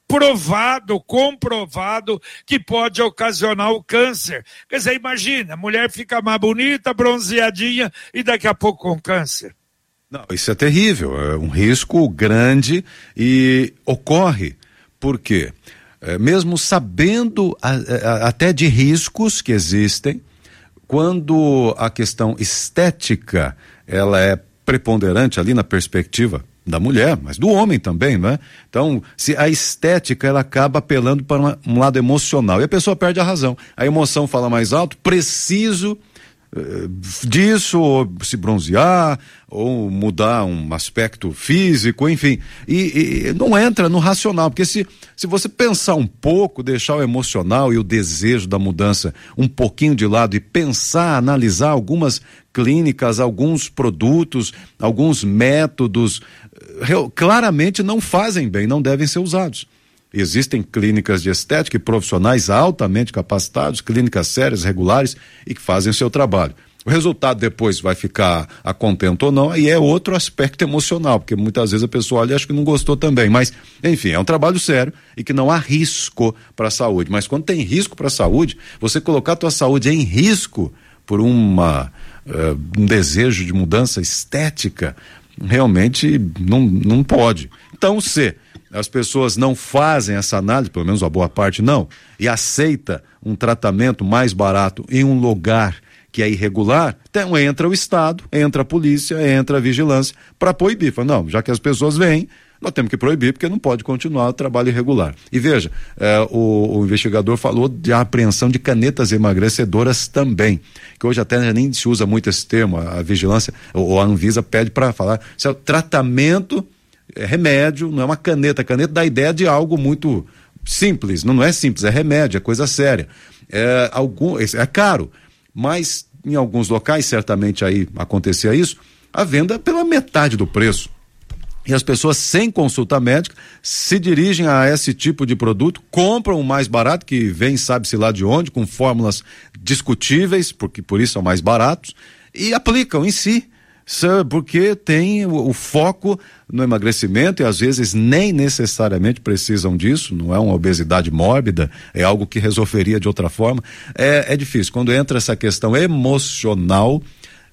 provado, comprovado que pode ocasionar o câncer. Quer dizer, imagina, a mulher fica mais bonita, bronzeadinha e daqui a pouco com câncer. Não, isso é terrível, é um risco grande e ocorre porque, é, mesmo sabendo a, a, até de riscos que existem, quando a questão estética ela é preponderante ali na perspectiva da mulher, mas do homem também, não é? Então, se a estética ela acaba apelando para uma, um lado emocional e a pessoa perde a razão. A emoção fala mais alto, preciso disso, ou se bronzear, ou mudar um aspecto físico, enfim, e, e não entra no racional, porque se, se você pensar um pouco, deixar o emocional e o desejo da mudança um pouquinho de lado e pensar, analisar algumas clínicas, alguns produtos, alguns métodos, claramente não fazem bem, não devem ser usados. Existem clínicas de estética e profissionais altamente capacitados, clínicas sérias, regulares e que fazem o seu trabalho. O resultado depois vai ficar a contento ou não, aí é outro aspecto emocional, porque muitas vezes a pessoa olha e acha que não gostou também, mas enfim, é um trabalho sério e que não há risco para a saúde, mas quando tem risco para a saúde, você colocar a tua saúde em risco por uma, uh, um desejo de mudança estética, realmente não, não pode. Então, se as pessoas não fazem essa análise, pelo menos a boa parte não, e aceita um tratamento mais barato em um lugar que é irregular, então entra o Estado, entra a polícia, entra a vigilância para proibir. Fala, não, já que as pessoas vêm, nós temos que proibir porque não pode continuar o trabalho irregular. E veja, eh, o, o investigador falou de apreensão de canetas emagrecedoras também, que hoje até nem se usa muito esse termo, a, a vigilância, ou a Anvisa pede para falar, isso é o tratamento, é remédio, não é uma caneta, a caneta dá a ideia de algo muito simples, não, não é simples, é remédio, é coisa séria, é, algum, é caro, mas em alguns locais, certamente aí acontecia isso, a venda pela metade do preço. E as pessoas sem consulta médica se dirigem a esse tipo de produto, compram o mais barato, que vem sabe-se lá de onde, com fórmulas discutíveis, porque por isso são mais baratos, e aplicam em si, porque tem o, o foco no emagrecimento e às vezes nem necessariamente precisam disso, não é uma obesidade mórbida, é algo que resolveria de outra forma. É, é difícil, quando entra essa questão emocional,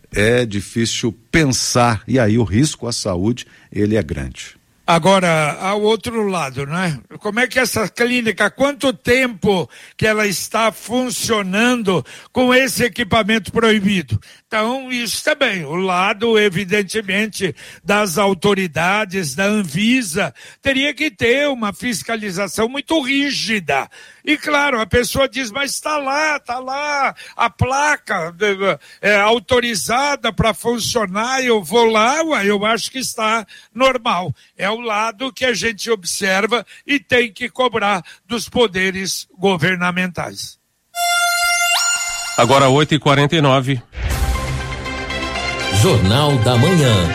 é difícil pensar, e aí o risco à saúde, ele é grande. Agora, ao outro lado, né? Como é que essa clínica, há quanto tempo que ela está funcionando com esse equipamento proibido? Então, isso também, o lado, evidentemente, das autoridades, da Anvisa, teria que ter uma fiscalização muito rígida. E claro, a pessoa diz, mas está lá, está lá, a placa é, autorizada para funcionar, eu vou lá, ué, eu acho que está normal. É o lado que a gente observa e tem que cobrar dos poderes governamentais. Agora oito e quarenta e nove. Jornal da Manhã.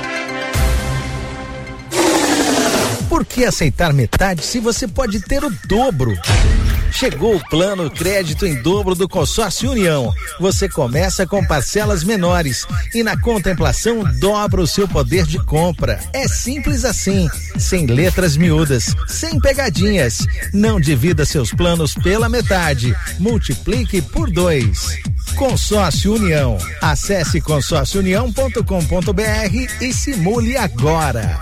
Por que aceitar metade se você pode ter o dobro? Chegou o plano crédito em dobro do Consórcio União. Você começa com parcelas menores e na contemplação dobra o seu poder de compra. É simples assim, sem letras miúdas, sem pegadinhas. Não divida seus planos pela metade, multiplique por dois. Consórcio União. Acesse consórcio união ponto com ponto br e simule agora.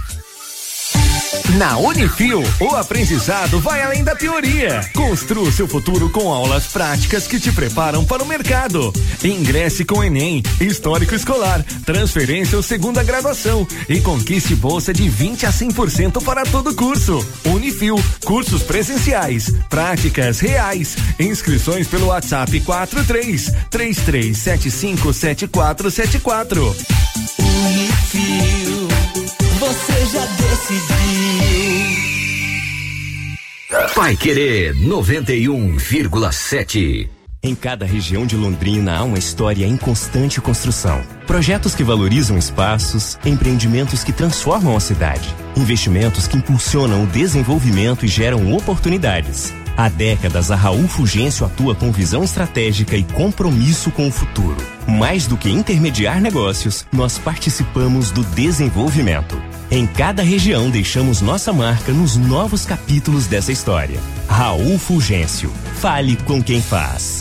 Na Unifil, o aprendizado vai além da teoria. Construa seu futuro com aulas práticas que te preparam para o mercado. Ingresse com Enem, Histórico Escolar, Transferência ou Segunda Graduação e conquiste bolsa de vinte a cem por cento para todo curso. Unifil, cursos presenciais, práticas reais. Inscrições pelo WhatsApp quatro três três três sete cinco sete quatro sete quatro. Unifil, você já decidiu. Paiquerê noventa e um vírgula sete. Em cada região de Londrina há uma história em constante construção. Projetos que valorizam espaços, empreendimentos que transformam a cidade, investimentos que impulsionam o desenvolvimento e geram oportunidades. Há décadas, a Raul Fulgêncio atua com visão estratégica e compromisso com o futuro. Mais do que intermediar negócios, nós participamos do desenvolvimento. Em cada região, deixamos nossa marca nos novos capítulos dessa história. Raul Fulgêncio. Fale com quem faz.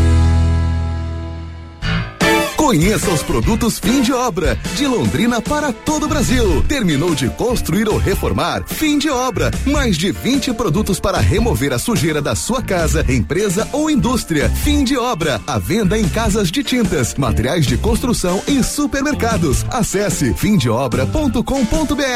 Conheça os produtos fim de obra, de Londrina para todo o Brasil. Terminou de construir ou reformar? Fim de obra. Mais de vinte produtos para remover a sujeira da sua casa, empresa ou indústria. Fim de obra. A venda em casas de tintas, materiais de construção e supermercados. Acesse fim de obra ponto com ponto br.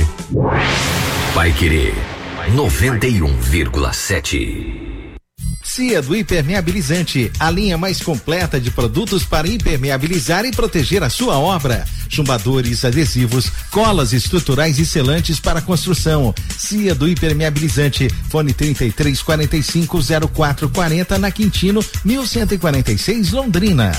Paiquerê noventa e um vírgula sete. Cia do Impermeabilizante, a linha mais completa de produtos para impermeabilizar e proteger a sua obra. Chumbadores, adesivos, colas estruturais e selantes para construção. Cia do Impermeabilizante, fone trinta e três quarenta e cinco zero quatro quarenta na Quintino, mil cento e quarenta e seis, Londrina.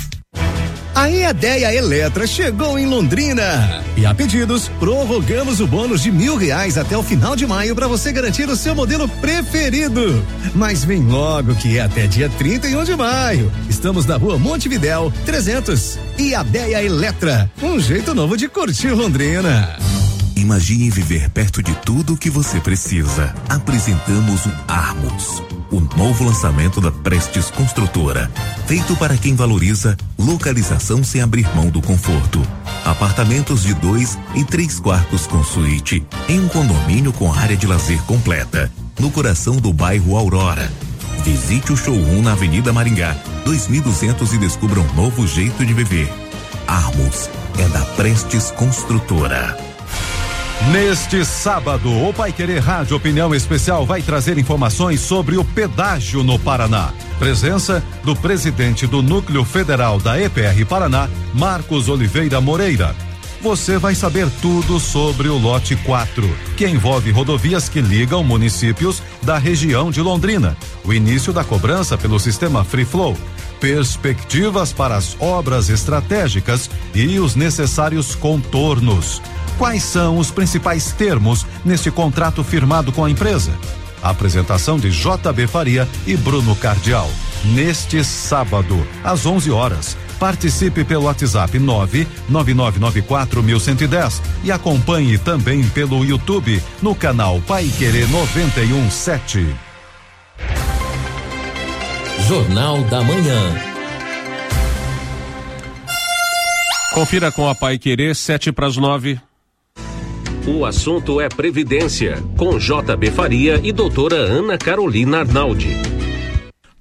A EADEA Eletra chegou em Londrina e a pedidos prorrogamos o bônus de mil reais até o final de maio para você garantir o seu modelo preferido. Mas vem logo que é até dia trinta e um de maio. Estamos na rua Montevidéu trezentos. EADEA Eletra, um jeito novo de curtir Londrina. Imagine viver perto de tudo o que você precisa. Apresentamos o Armos, o novo lançamento da Prestes Construtora, feito para quem valoriza localização sem abrir mão do conforto. Apartamentos de dois e três quartos com suíte, em um condomínio com área de lazer completa, no coração do bairro Aurora. Visite o showroom na Avenida Maringá, dois mil e duzentos e descubra um novo jeito de viver. Armos é da Prestes Construtora. Neste sábado, o Paiquerê Rádio Opinião Especial vai trazer informações sobre o pedágio no Paraná. Presença do presidente do Núcleo Federal da E P R Paraná, Marcos Oliveira Moreira. Você vai saber tudo sobre o lote quatro, que envolve rodovias que ligam municípios da região de Londrina. O início da cobrança pelo sistema Free Flow. Perspectivas para as obras estratégicas e os necessários contornos. Quais são os principais termos neste contrato firmado com a empresa? A apresentação de J B Faria e Bruno Cardial. Neste sábado, às onze horas. Participe pelo WhatsApp nove nove nove nove quatro um um zero e acompanhe também pelo YouTube no canal Paiquerê noventa e um sete. Jornal da Manhã. Confira com a Paiquerê, sete para as nove. O assunto é Previdência, com J B Faria e doutora Ana Carolina Arnaldi.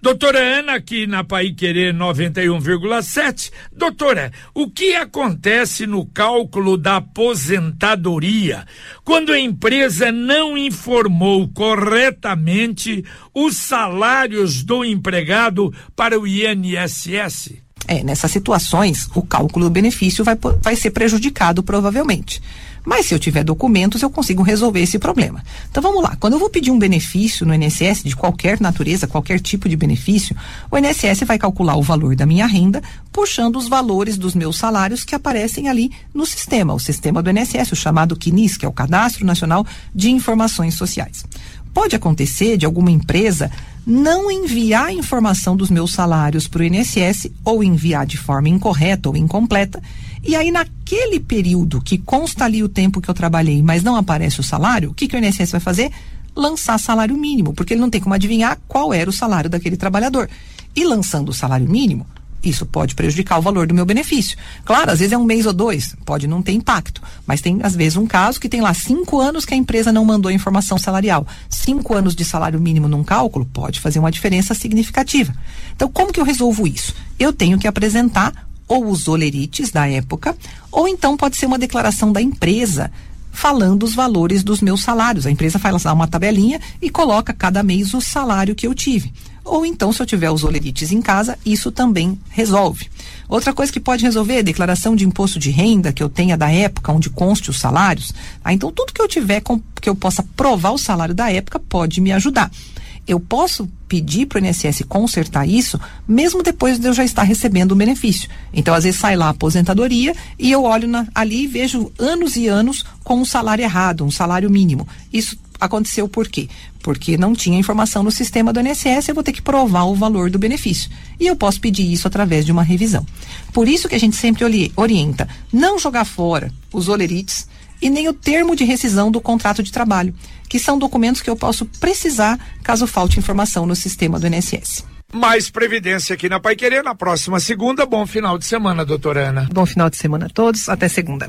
Doutora Ana, aqui na Paiquerê noventa e um vírgula sete. Doutora, o que acontece no cálculo da aposentadoria quando a empresa não informou corretamente os salários do empregado para o I N S S? É, nessas situações, o cálculo do benefício vai, vai ser prejudicado provavelmente. Mas se eu tiver documentos, eu consigo resolver esse problema. Então vamos lá, quando eu vou pedir um benefício no I N S S, de qualquer natureza, qualquer tipo de benefício, o I N S S vai calcular o valor da minha renda, puxando os valores dos meus salários que aparecem ali no sistema, o sistema do I N S S, o chamado C N I S, que é o Cadastro Nacional de Informações Sociais. Pode acontecer de alguma empresa não enviar a informação dos meus salários para o I N S S ou enviar de forma incorreta ou incompleta, e aí naquele período que consta ali o tempo que eu trabalhei, mas não aparece o salário, o que, que o I N S S vai fazer? Lançar salário mínimo, porque ele não tem como adivinhar qual era o salário daquele trabalhador. E lançando o salário mínimo, isso pode prejudicar o valor do meu benefício. Claro, às vezes é um mês ou dois, pode não ter impacto, mas tem às vezes um caso que tem lá cinco anos que a empresa não mandou a informação salarial. Cinco anos de salário mínimo num cálculo pode fazer uma diferença significativa. Então, como que eu resolvo isso? Eu tenho que apresentar ou os olerites da época, ou então pode ser uma declaração da empresa falando os valores dos meus salários. A empresa faz lá uma tabelinha e coloca cada mês o salário que eu tive. Ou então, se eu tiver os olerites em casa, isso também resolve. Outra coisa que pode resolver é a declaração de imposto de renda que eu tenha da época onde conste os salários. Ah, então, tudo que eu tiver com, que eu possa provar o salário da época pode me ajudar. Eu posso pedir para o I N S S consertar isso, mesmo depois de eu já estar recebendo o benefício. Então, às vezes, sai lá a aposentadoria e eu olho na, ali e vejo anos e anos com um salário errado, um salário mínimo. Isso aconteceu por quê? Porque não tinha informação no sistema do I N S S, eu vou ter que provar o valor do benefício. E eu posso pedir isso através de uma revisão. Por isso que a gente sempre orienta, não jogar fora os olerites e nem o termo de rescisão do contrato de trabalho, que são documentos que eu posso precisar caso falte informação no sistema do I N S S. Mais Previdência aqui na Paiquerê na próxima segunda. Bom final de semana, doutora Ana. Bom final de semana a todos, até segunda.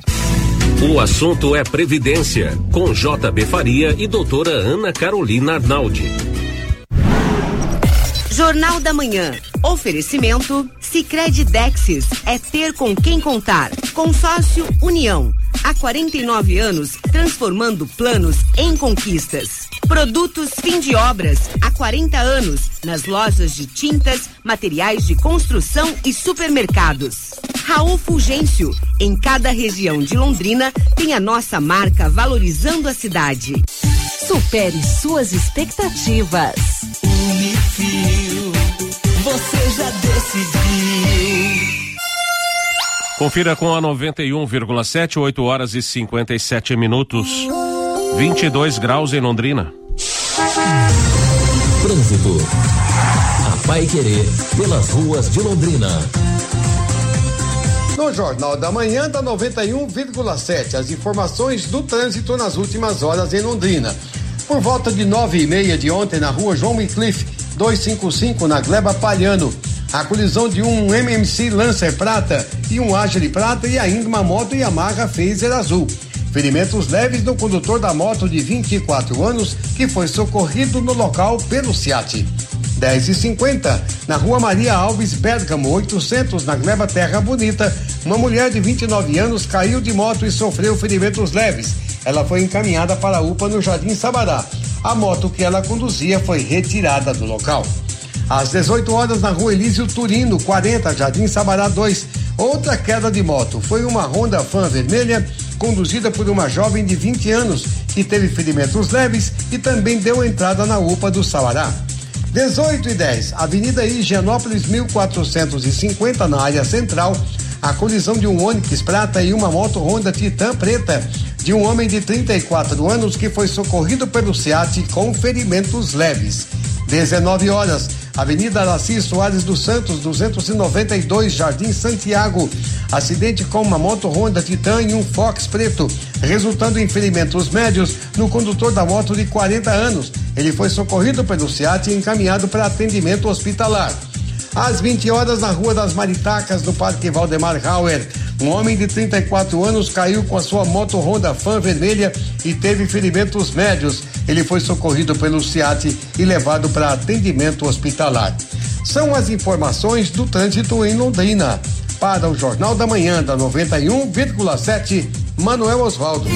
O assunto é Previdência, com J B Faria e doutora Ana Carolina Arnaldi. Jornal da Manhã. Oferecimento Sicredi Dexis. É ter com quem contar. Consórcio União. Há quarenta e nove anos, transformando planos em conquistas. Produtos Fim de Obras. Há quarenta anos, nas lojas de tintas, materiais de construção e supermercados. Raul Fulgêncio. Em cada região de Londrina, tem a nossa marca valorizando a cidade. Supere suas expectativas. Unifil, você já decidiu. Confira com a noventa e um vírgula sete, oito horas e cinquenta e sete minutos. vinte e dois graus em Londrina. Trânsito. A Paiquerê pelas ruas de Londrina. No Jornal da Manhã da noventa e um vírgula sete, as informações do trânsito nas últimas horas em Londrina. Por volta de nove e meia de ontem, na rua João Wycliffe, duzentos e cinquenta e cinco, na Gleba Palhano, a colisão de um M M C Lancer prata e um Agile prata e ainda uma moto Yamaha Phaser azul. Ferimentos leves no condutor da moto de vinte e quatro anos, que foi socorrido no local pelo SEAT. dez e cinquenta, na rua Maria Alves Bergamo, oitocentos, na Gleba Terra Bonita, uma mulher de vinte e nove anos caiu de moto e sofreu ferimentos leves. Ela foi encaminhada para a U P A no Jardim Sabará. A moto que ela conduzia foi retirada do local. Às dezoito horas, na rua Elísio Turino, quarenta, Jardim Sabará dois, outra queda de moto. Foi uma Honda Fan vermelha, conduzida por uma jovem de vinte anos, que teve ferimentos leves e também deu entrada na U P A do Sabará. dezoito e dez, Avenida Higienópolis mil quatrocentos e cinquenta, na área central, a colisão de um Onix prata e uma moto Honda Titan preta de um homem de trinta e quatro anos que foi socorrido pelo SEAT com ferimentos leves. dezenove horas, Avenida Araci Soares dos Santos, duzentos e noventa e dois, Jardim Santiago. Acidente com uma moto Honda Titan e um Fox preto, resultando em ferimentos médios no condutor da moto de quarenta anos. Ele foi socorrido pelo SEAT e encaminhado para atendimento hospitalar. Às vinte horas, na Rua das Maritacas, no Parque Valdemar Hauer, um homem de trinta e quatro anos caiu com a sua moto Honda Fan vermelha e teve ferimentos médios. Ele foi socorrido pelo SEAT e levado para atendimento hospitalar. São as informações do trânsito em Londrina. Para o Jornal da Manhã da noventa e um vírgula sete, Manuel Osvaldo.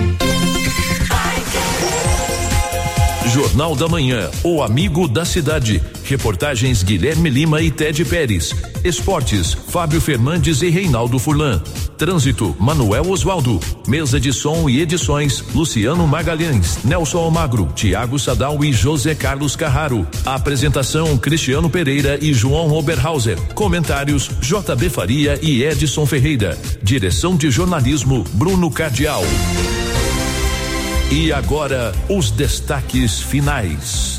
Jornal da Manhã, o amigo da cidade. Reportagens Guilherme Lima e Ted Pérez. Esportes, Fábio Fernandes e Reinaldo Furlan. Trânsito, Manuel Osvaldo. Mesa de som e edições, Luciano Magalhães, Nelson Almagro, Tiago Sadal e José Carlos Carraro. Apresentação, Cristiano Pereira e João Oberhauser. Comentários, J B Faria e Edson Ferreira. Direção de jornalismo, Bruno Cardial. E agora, os destaques finais.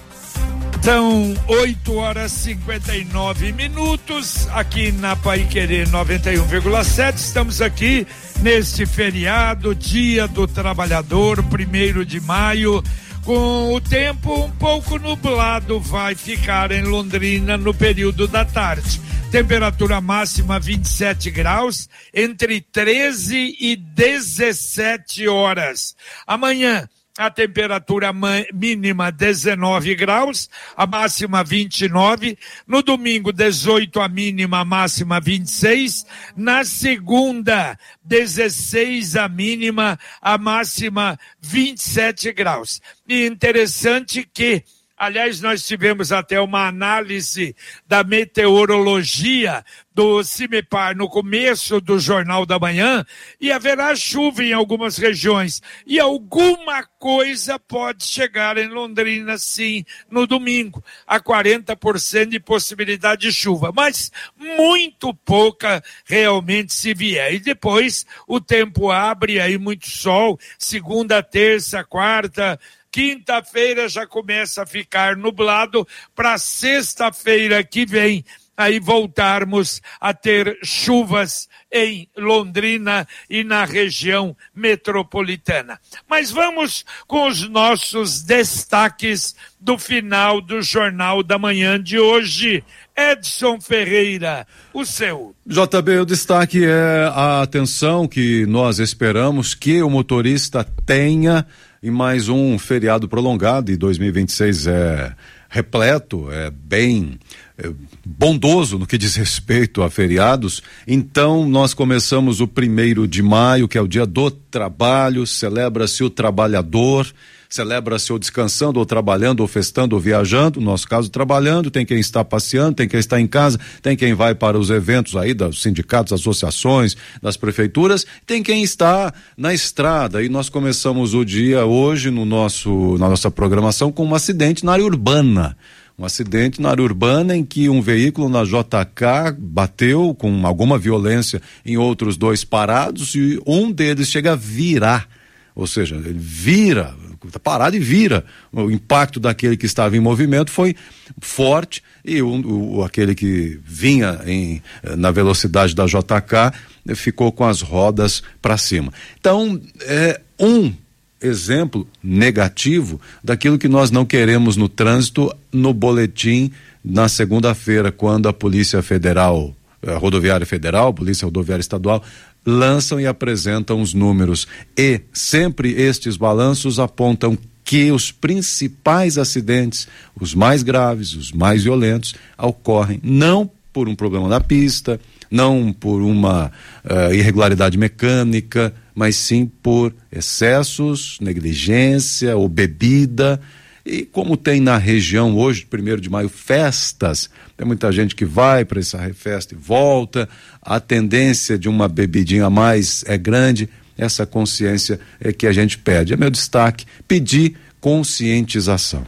São oito horas e cinquenta e nove minutos aqui na Paiquerê noventa e um vírgula sete. Estamos aqui neste feriado, Dia do Trabalhador, primeiro de maio, com o tempo um pouco nublado, vai ficar em Londrina no período da tarde. Temperatura máxima vinte e sete graus, entre treze e dezessete horas. Amanhã, a temperatura mínima dezenove graus, a máxima vinte e nove. No domingo, dezoito a mínima, a máxima vinte e seis. Na segunda, dezesseis a mínima, a máxima vinte e sete graus. E interessante que, aliás, nós tivemos até uma análise da meteorologia do CIMEPAR no começo do Jornal da Manhã, e haverá chuva em algumas regiões. E alguma coisa pode chegar em Londrina, sim, no domingo, a quarenta por cento de possibilidade de chuva, mas muito pouca realmente se vier. E depois o tempo abre, aí muito sol, segunda, terça, quarta, quinta-feira já começa a ficar nublado, para sexta-feira que vem, aí voltarmos a ter chuvas em Londrina e na região metropolitana. Mas vamos com os nossos destaques do final do Jornal da Manhã de hoje. Edson Ferreira, o seu. J B, o destaque é a atenção que nós esperamos que o motorista tenha em mais um feriado prolongado, e dois mil e vinte e seis é repleto, é bem é bondoso no que diz respeito a feriados. Então nós começamos o primeiro de maio, que é o dia do trabalho, celebra-se o trabalhador, celebra-se ou descansando, ou trabalhando, ou festando, ou viajando, no nosso caso trabalhando. Tem quem está passeando, tem quem está em casa, tem quem vai para os eventos aí dos sindicatos, associações, das prefeituras, tem quem está na estrada. E nós começamos o dia hoje no nosso, na nossa programação com um acidente na área urbana. Um acidente na área urbana em que um veículo na J K bateu com alguma violência em outros dois parados, e um deles chega a virar, ou seja, ele vira, está parado e vira. O impacto daquele que estava em movimento foi forte, e o, o, aquele que vinha em, na velocidade da J K ficou com as rodas para cima. Então, é um exemplo negativo daquilo que nós não queremos no trânsito. No boletim na segunda-feira, quando a Polícia Federal, a Rodoviária Federal, Polícia Rodoviária Estadual lançam e apresentam os números, e sempre estes balanços apontam que os principais acidentes, os mais graves, os mais violentos, ocorrem não por um problema na pista, não por uma uh, irregularidade mecânica, mas sim por excessos, negligência ou bebida. E como tem na região hoje, primeiro de maio, festas, tem muita gente que vai para essa festa e volta, a tendência de uma bebidinha a mais é grande. Essa consciência é que a gente pede. É meu destaque, pedir conscientização.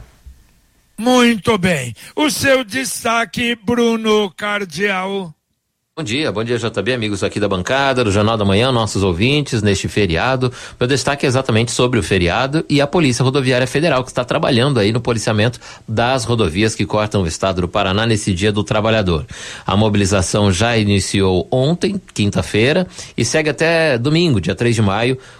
Muito bem. O seu destaque, Bruno Cardial. Bom dia, bom dia J B, amigos aqui da bancada, do Jornal da Manhã, nossos ouvintes neste feriado. Meu destaque é exatamente sobre o feriado e a Polícia Rodoviária Federal, que está trabalhando aí no policiamento das rodovias que cortam o estado do Paraná nesse Dia do Trabalhador. A mobilização já iniciou ontem, quinta-feira, e segue até domingo, dia três de maio,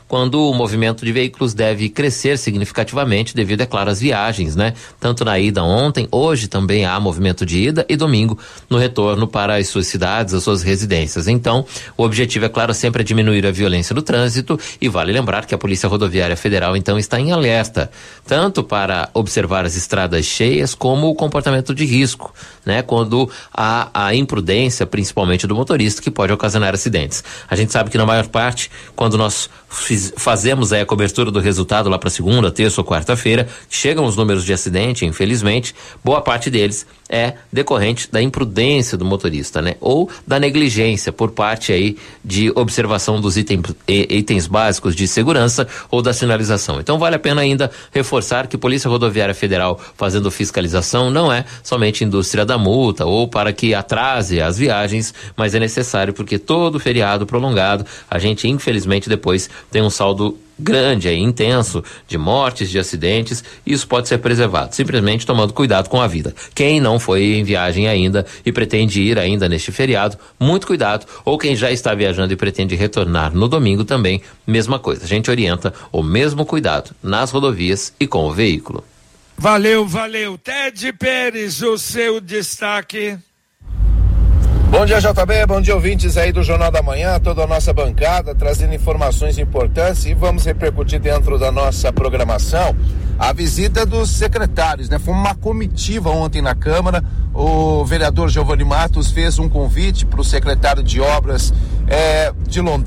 quando o movimento de veículos deve crescer significativamente devido, é claro, às viagens, né? Tanto na ida ontem, hoje também há movimento de ida e domingo no retorno para as suas cidades, as suas residências. Então, o objetivo, é claro, sempre é diminuir a violência no trânsito, e vale lembrar que a Polícia Rodoviária Federal, então, está em alerta, tanto para observar as estradas cheias como o comportamento de risco, né? Quando há a imprudência, principalmente do motorista, que pode ocasionar acidentes. A gente sabe que na maior parte, quando nós fiz, fazemos aí a cobertura do resultado lá para segunda, terça ou quarta-feira, chegam os números de acidente, infelizmente, boa parte deles é decorrente da imprudência do motorista, né? Ou da negligência por parte aí de observação dos itens, itens básicos de segurança ou da sinalização. Então vale a pena ainda reforçar que Polícia Rodoviária Federal fazendo fiscalização não é somente indústria da multa ou para que atrase as viagens, mas é necessário porque todo feriado prolongado a gente infelizmente depois tem um saldo grande, aí, intenso, de mortes, de acidentes, e isso pode ser preservado, simplesmente tomando cuidado com a vida. Quem não foi em viagem ainda e pretende ir ainda neste feriado, muito cuidado, ou quem já está viajando e pretende retornar no domingo também, mesma coisa. A gente orienta o mesmo cuidado nas rodovias e com o veículo. Valeu, valeu. Ted Pérez, o seu destaque. Bom dia, J B, bom dia, ouvintes aí do Jornal da Manhã, toda a nossa bancada, trazendo informações importantes, e vamos repercutir dentro da nossa programação a visita dos secretários, né? Foi uma comitiva ontem na Câmara, o vereador Giovanni Matos fez um convite para o secretário de Obras é, de Londrina,